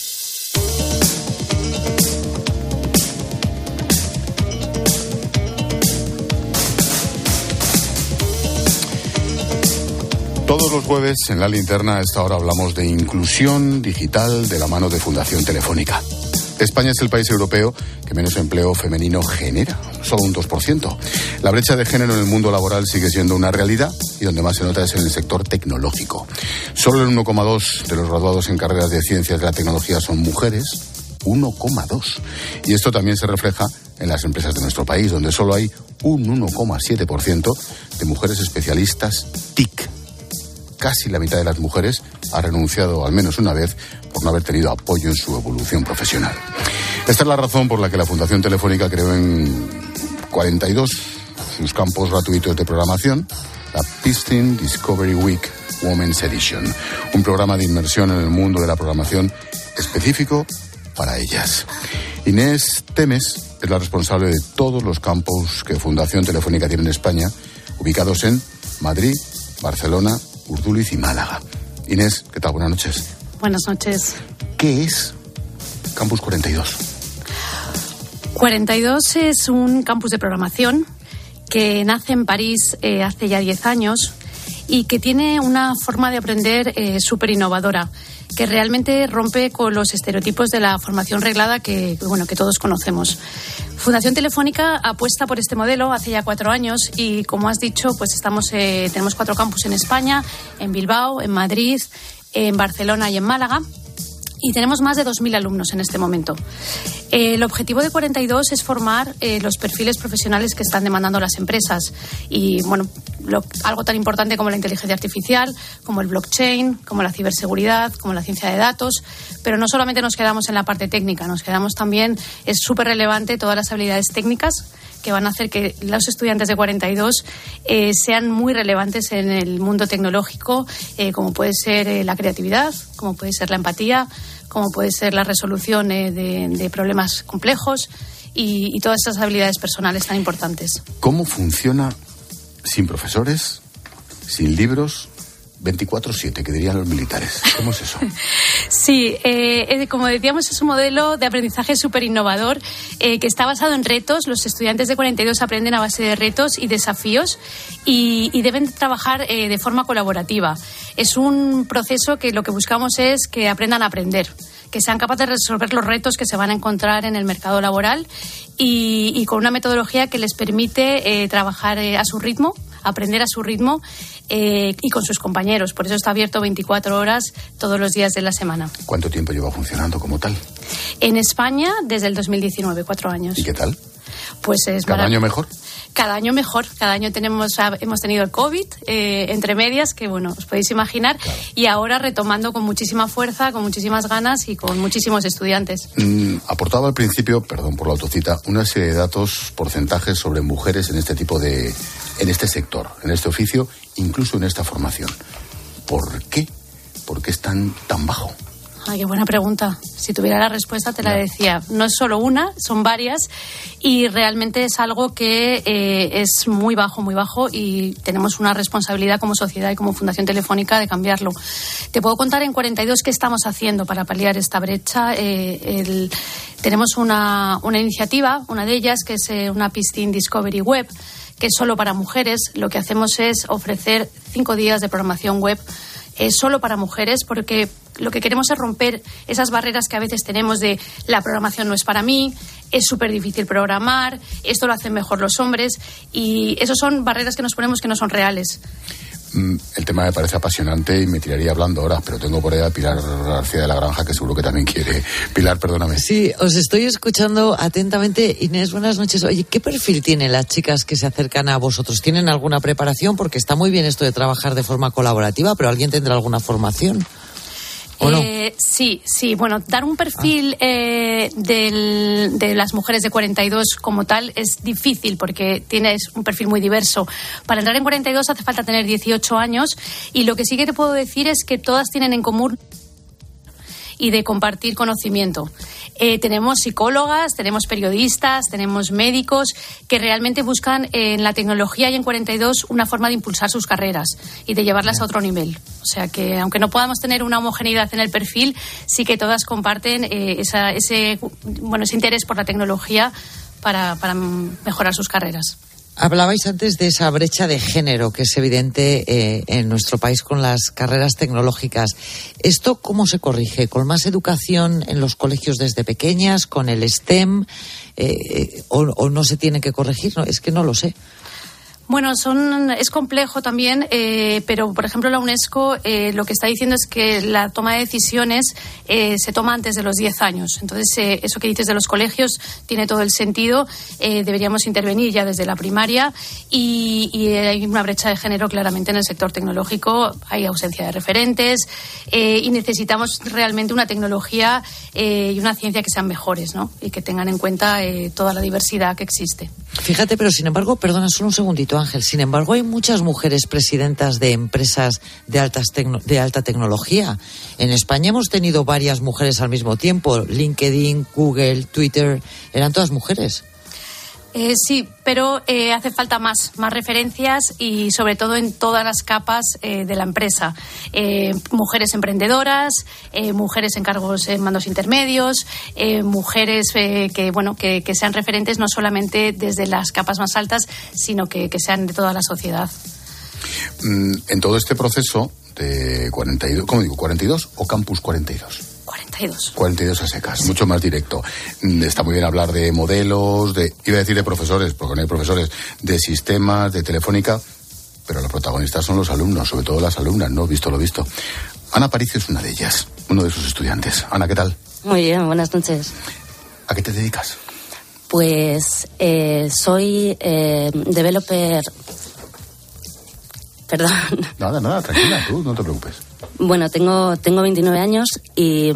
Todos los jueves en La Linterna a esta hora hablamos de inclusión digital de la mano de Fundación Telefónica. España es el país europeo que menos empleo femenino genera, solo un dos por ciento. La brecha de género en el mundo laboral sigue siendo una realidad y donde más se nota es en el sector tecnológico. Solo el uno coma dos de los graduados en carreras de ciencias de la tecnología son mujeres, uno coma dos. Y esto también se refleja en las empresas de nuestro país, donde solo hay un uno coma siete por ciento de mujeres especialistas T I C. Casi la mitad de las mujeres ha renunciado al menos una vez por no haber tenido apoyo en su evolución profesional. Esta es la razón por la que la Fundación Telefónica creó en cuarenta y dos sus campos gratuitos de programación, la Piston Discovery Week Women's Edition, un programa de inmersión en el mundo de la programación específico para ellas. Inés Temes es la responsable de todos los campos que Fundación Telefónica tiene en España, ubicados en Madrid, Barcelona, Urduliz y Málaga. Inés, ¿qué tal? Buenas noches. Buenas noches. ¿Qué es Campus cuarenta y dos? cuarenta y dos es un campus de programación que nace en París eh, hace ya diez años y que tiene una forma de aprender eh, súper innovadora, que realmente rompe con los estereotipos de la formación reglada que, bueno, que todos conocemos. Fundación Telefónica apuesta por este modelo hace ya cuatro años y, como has dicho, pues estamos eh, tenemos cuatro campus en España, en Bilbao, en Madrid, en Barcelona y en Málaga. Y tenemos más de dos mil alumnos en este momento. Eh, el objetivo de cuarenta y dos es formar eh, los perfiles profesionales que están demandando las empresas. Y, bueno, lo, algo tan importante como la inteligencia artificial, como el blockchain, como la ciberseguridad, como la ciencia de datos. Pero no solamente nos quedamos en la parte técnica, nos quedamos también, es súper relevante todas las habilidades técnicas que van a hacer que los estudiantes de cuarenta y dos eh, sean muy relevantes en el mundo tecnológico, eh, como puede ser eh, la creatividad, como puede ser la empatía, como puede ser la resolución eh, de, de problemas complejos y, y todas esas habilidades personales tan importantes. ¿Cómo funciona sin profesores, sin libros, veinticuatro siete, que dirían los militares? ¿Cómo es eso? Sí, eh, como decíamos, es un modelo de aprendizaje súper innovador eh, que está basado en retos. Los estudiantes de cuarenta y dos aprenden a base de retos y desafíos y, y deben trabajar eh, de forma colaborativa. Es un proceso que lo que buscamos es que aprendan a aprender, que sean capaces de resolver los retos que se van a encontrar en el mercado laboral y, y con una metodología que les permite eh, trabajar eh, a su ritmo, aprender a su ritmo eh, y con sus compañeros. Por eso está abierto veinticuatro horas todos los días de la semana. ¿Cuánto tiempo lleva funcionando como tal? En España, desde el dos mil diecinueve, cuatro años. ¿Y qué tal? Pues es ¿Cada marav- año mejor? Cada año mejor. Cada año tenemos hemos tenido el COVID eh, entre medias, que bueno, os podéis imaginar, claro. Y ahora retomando con muchísima fuerza, con muchísimas ganas y con muchísimos estudiantes. Mm, aportaba al principio, perdón por la autocita, una serie de datos, porcentajes sobre mujeres en este tipo de, en este sector, en este oficio, incluso en esta formación. ¿Por qué? ¿Por qué es tan, tan bajo? Ay, qué buena pregunta. Si tuviera la respuesta te la decía. No es solo una, son varias y realmente es algo que eh, es muy bajo, muy bajo y tenemos una responsabilidad como sociedad y como Fundación Telefónica de cambiarlo. Te puedo contar en cuarenta y dos qué estamos haciendo para paliar esta brecha. Eh, el, tenemos una, una iniciativa, una de ellas, que es eh, una Piscine Discovery Web, que es solo para mujeres. Lo que hacemos es ofrecer cinco días de programación web eh, solo para mujeres, porque lo que queremos es romper esas barreras que a veces tenemos de la programación no es para mí, es súper difícil programar, esto lo hacen mejor los hombres, y esas son barreras que nos ponemos que no son reales. El tema me parece apasionante y me tiraría hablando horas, pero tengo por ahí a Pilar García de la Granja, que seguro que también quiere. Pilar, perdóname. Sí, os estoy escuchando atentamente. Inés, buenas noches. Oye, ¿qué perfil tienen las chicas que se acercan a vosotros? ¿Tienen alguna preparación? Porque está muy bien esto de trabajar de forma colaborativa, pero ¿alguien tendrá alguna formación? ¿O no? Eh, sí, sí. Bueno, dar un perfil ah. eh, del, de las mujeres de cuarenta y dos como tal es difícil porque tienes un perfil muy diverso. Para entrar en cuarenta y dos hace falta tener dieciocho años y lo que sí que te puedo decir es que todas tienen en común y de compartir conocimiento. Eh, tenemos psicólogas, tenemos periodistas, tenemos médicos que realmente buscan en la tecnología y en cuarenta y dos una forma de impulsar sus carreras y de llevarlas a otro nivel. O sea que, aunque no podamos tener una homogeneidad en el perfil, sí que todas comparten eh, esa, ese, bueno, ese interés por la tecnología para, para mejorar sus carreras. Hablabais antes de esa brecha de género que es evidente eh, en nuestro país con las carreras tecnológicas. ¿Esto cómo se corrige? ¿Con más educación en los colegios desde pequeñas? ¿Con el STEM? Eh, o, ¿O no se tiene que corregir? No, es que no lo sé. Bueno, son, es complejo también, eh, pero, por ejemplo, la UNESCO eh, lo que está diciendo es que la toma de decisiones eh, se toma antes de los diez años. Entonces, eh, eso que dices de los colegios tiene todo el sentido. Eh, deberíamos intervenir ya desde la primaria y, y hay una brecha de género claramente en el sector tecnológico. Hay ausencia de referentes eh, y necesitamos realmente una tecnología eh, y una ciencia que sean mejores, ¿no? Y que tengan en cuenta eh, toda la diversidad que existe. Fíjate, pero sin embargo, perdona, solo un segundito, Ángel, sin embargo hay muchas mujeres presidentas de empresas de, altas tecno- de alta tecnología. En España hemos tenido varias mujeres al mismo tiempo. LinkedIn, Google, Twitter, eran todas mujeres. Eh, sí, pero eh, hace falta más, más referencias y sobre todo en todas las capas eh, de la empresa. Eh, mujeres emprendedoras, eh, mujeres en cargos en mandos intermedios, eh, mujeres eh, que bueno que, que sean referentes no solamente desde las capas más altas, sino que, que sean de toda la sociedad. En todo este proceso de cuarenta y dos, ¿cómo digo? ¿cuarenta y dos o Campus cuarenta y dos? cuarenta y dos. cuarenta y dos a secas, sí. Mucho más directo. Está muy bien hablar de modelos, de, iba a decir de profesores, porque no hay profesores, de sistemas, de Telefónica, pero los protagonistas son los alumnos, sobre todo las alumnas, ¿no? Visto lo visto. Ana Aparicio es una de ellas, uno de sus estudiantes. Ana, ¿qué tal? Muy bien, buenas noches. ¿A qué te dedicas? Pues eh, soy eh, developer... Perdón. Nada, nada, tranquila, tú no te preocupes. Bueno, tengo, tengo veintinueve años y,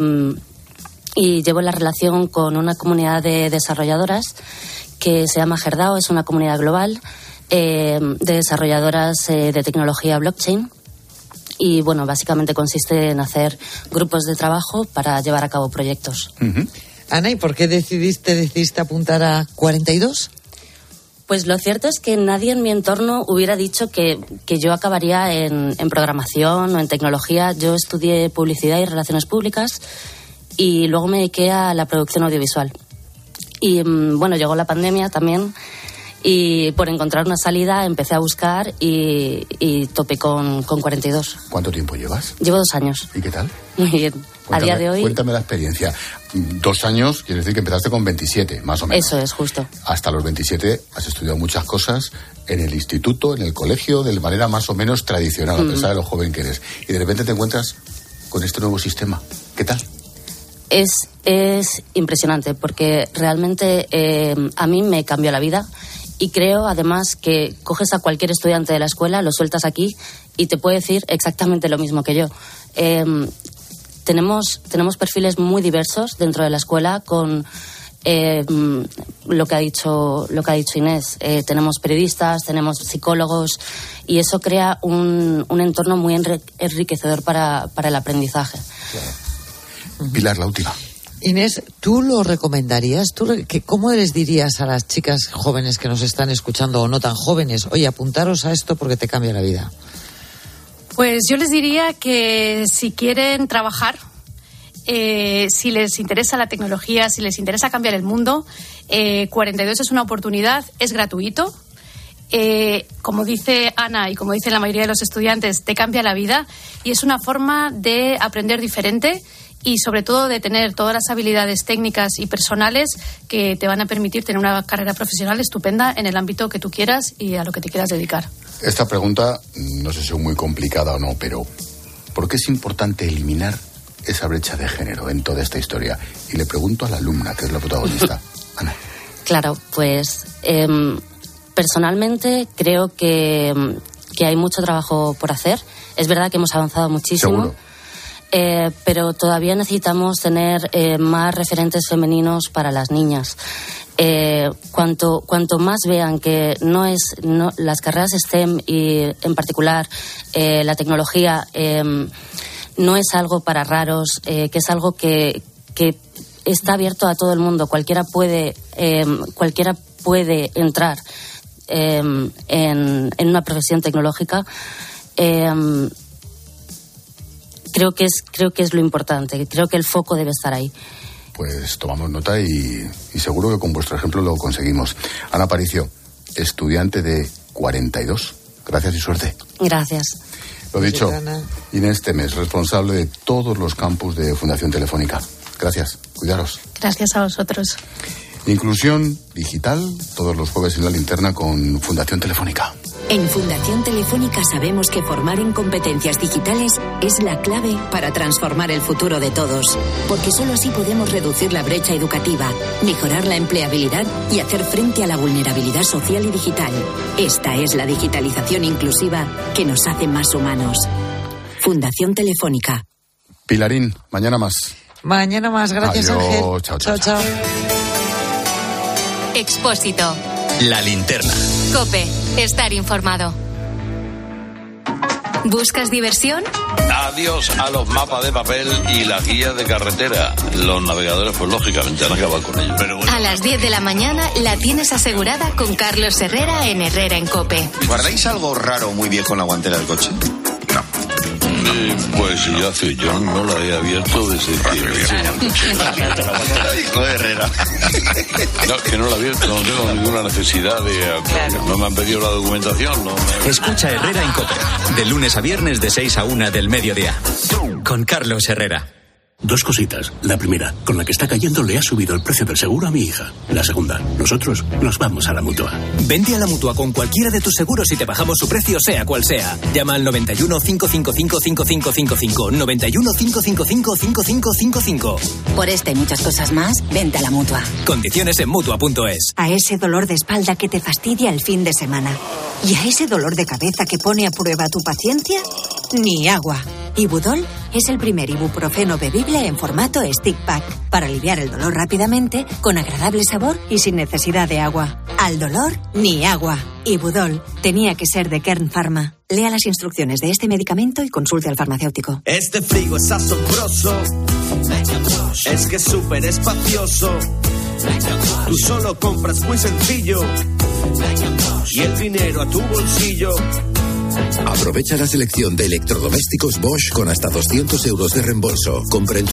y llevo la relación con una comunidad de desarrolladoras que se llama Gerdao, es una comunidad global eh, de desarrolladoras eh, de tecnología blockchain. Y bueno, básicamente consiste en hacer grupos de trabajo para llevar a cabo proyectos. Uh-huh. Ana, ¿y por qué decidiste, decidiste apuntar a cuarenta y dos? Pues lo cierto es que nadie en mi entorno hubiera dicho que, que yo acabaría en, en programación o en tecnología. Yo estudié publicidad y relaciones públicas y luego me dediqué a la producción audiovisual. Y bueno, llegó la pandemia también y por encontrar una salida empecé a buscar y, y topé con, con cuarenta y dos. ¿Cuánto tiempo llevas? Llevo dos años. ¿Y qué tal? Muy bien. Cuéntame, a día de hoy... Cuéntame la experiencia. Dos años, quiere decir que empezaste con veintisiete, más o menos. Eso es, justo. Hasta los veintisiete has estudiado muchas cosas en el instituto, en el colegio, de manera más o menos tradicional, mm. a pesar de lo joven que eres. Y de repente te encuentras con este nuevo sistema. ¿Qué tal? Es, es impresionante porque realmente eh, a mí me cambió la vida y creo además que coges a cualquier estudiante de la escuela, lo sueltas aquí y te puede decir exactamente lo mismo que yo. Eh, Tenemos, tenemos perfiles muy diversos dentro de la escuela con eh, lo que ha dicho, lo que ha dicho Inés. Eh, tenemos periodistas, tenemos psicólogos y eso crea un, un entorno muy enriquecedor para, para el aprendizaje. Claro. Pilar, la última. Inés, ¿tú lo recomendarías? ¿Tú, que, ¿Cómo les dirías a las chicas jóvenes que nos están escuchando o no tan jóvenes? Oye, apuntaros a esto porque te cambia la vida. Pues yo les diría que si quieren trabajar, eh, si les interesa la tecnología, si les interesa cambiar el mundo, eh, cuarenta y dos es una oportunidad, es gratuito. Eh, como dice Ana y como dicen la mayoría de los estudiantes, te cambia la vida y es una forma de aprender diferente y sobre todo de tener todas las habilidades técnicas y personales que te van a permitir tener una carrera profesional estupenda en el ámbito que tú quieras y a lo que te quieras dedicar. Esta pregunta, no sé si es muy complicada o no, pero ¿por qué es importante eliminar esa brecha de género en toda esta historia? Y le pregunto a la alumna, que es la protagonista. Ana. Claro, pues eh, personalmente creo que, que hay mucho trabajo por hacer. Es verdad que hemos avanzado muchísimo. Seguro. Eh, pero todavía necesitamos tener eh, más referentes femeninos para las niñas. Eh, cuanto, cuanto más vean que no es no, las carreras STEM y en particular eh, la tecnología eh, no es algo para raros, eh, que es algo que, que está abierto a todo el mundo. Cualquiera puede, eh, cualquiera puede entrar eh, en, en una profesión tecnológica. Eh, Creo que es creo que es lo importante. Creo que el foco debe estar ahí. Pues tomamos nota y, y seguro que con vuestro ejemplo lo conseguimos. Ana Aparicio, estudiante de cuarenta y dos. Gracias y suerte. Gracias. Lo dicho, Inés Temes, responsable de todos los campus de Fundación Telefónica. Gracias. Cuidaros. Gracias a vosotros. Inclusión digital, todos los jueves en La Linterna con Fundación Telefónica. En Fundación Telefónica sabemos que formar en competencias digitales es la clave para transformar el futuro de todos, porque solo así podemos reducir la brecha educativa, mejorar la empleabilidad y hacer frente a la vulnerabilidad social y digital. Esta es la digitalización inclusiva que nos hace más humanos. Fundación Telefónica. Pilarín, mañana más. Mañana más, gracias. Adiós, Ángel. Chao, chao, chao. chao. Expósito. La Linterna. COPE. Estar informado. ¿Buscas diversión? Adiós a los mapas de papel y las guías de carretera. Los navegadores, pues lógicamente han acabado con ellos. Pero bueno. A las diez de la mañana la tienes asegurada con Carlos Herrera en Herrera en COPE. ¿Guardáis algo raro muy viejo en la guantera del coche? Eh, pues ya hace, yo no la he abierto desde que... Hijo de Herrera. No, que no la he abierto, no tengo ninguna necesidad de... Claro. No me han pedido la documentación, no me... Escucha Herrera en COPE, de lunes a viernes de seis a una del mediodía, con Carlos Herrera. Dos cositas. La primera, con la que está cayendo le ha subido el precio del seguro a mi hija. La segunda, nosotros nos vamos a la Mutua. Vente a la Mutua con cualquiera de tus seguros y te bajamos su precio sea cual sea. Llama al noventa y uno, cinco cinco cinco, cinco cinco cinco cinco, noventa y uno, cinco cinco cinco, cinco cinco cinco cinco. Por esta y muchas cosas más, vente a la Mutua. Condiciones en Mutua punto es. A ese dolor de espalda que te fastidia el fin de semana y a ese dolor de cabeza que pone a prueba tu paciencia, ni agua. Ibudol es el primer ibuprofeno bebible en formato stick pack para aliviar el dolor rápidamente, con agradable sabor y sin necesidad de agua. Al dolor, ni agua. Ibudol tenía que ser de Kern Pharma. Lea las instrucciones de este medicamento y consulte al farmacéutico. Este frigo es asombroso, es que es súper espacioso. Tú solo compras muy sencillo y el dinero a tu bolsillo. Aprovecha la selección de electrodomésticos Bosch con hasta doscientos euros de reembolso. Compra en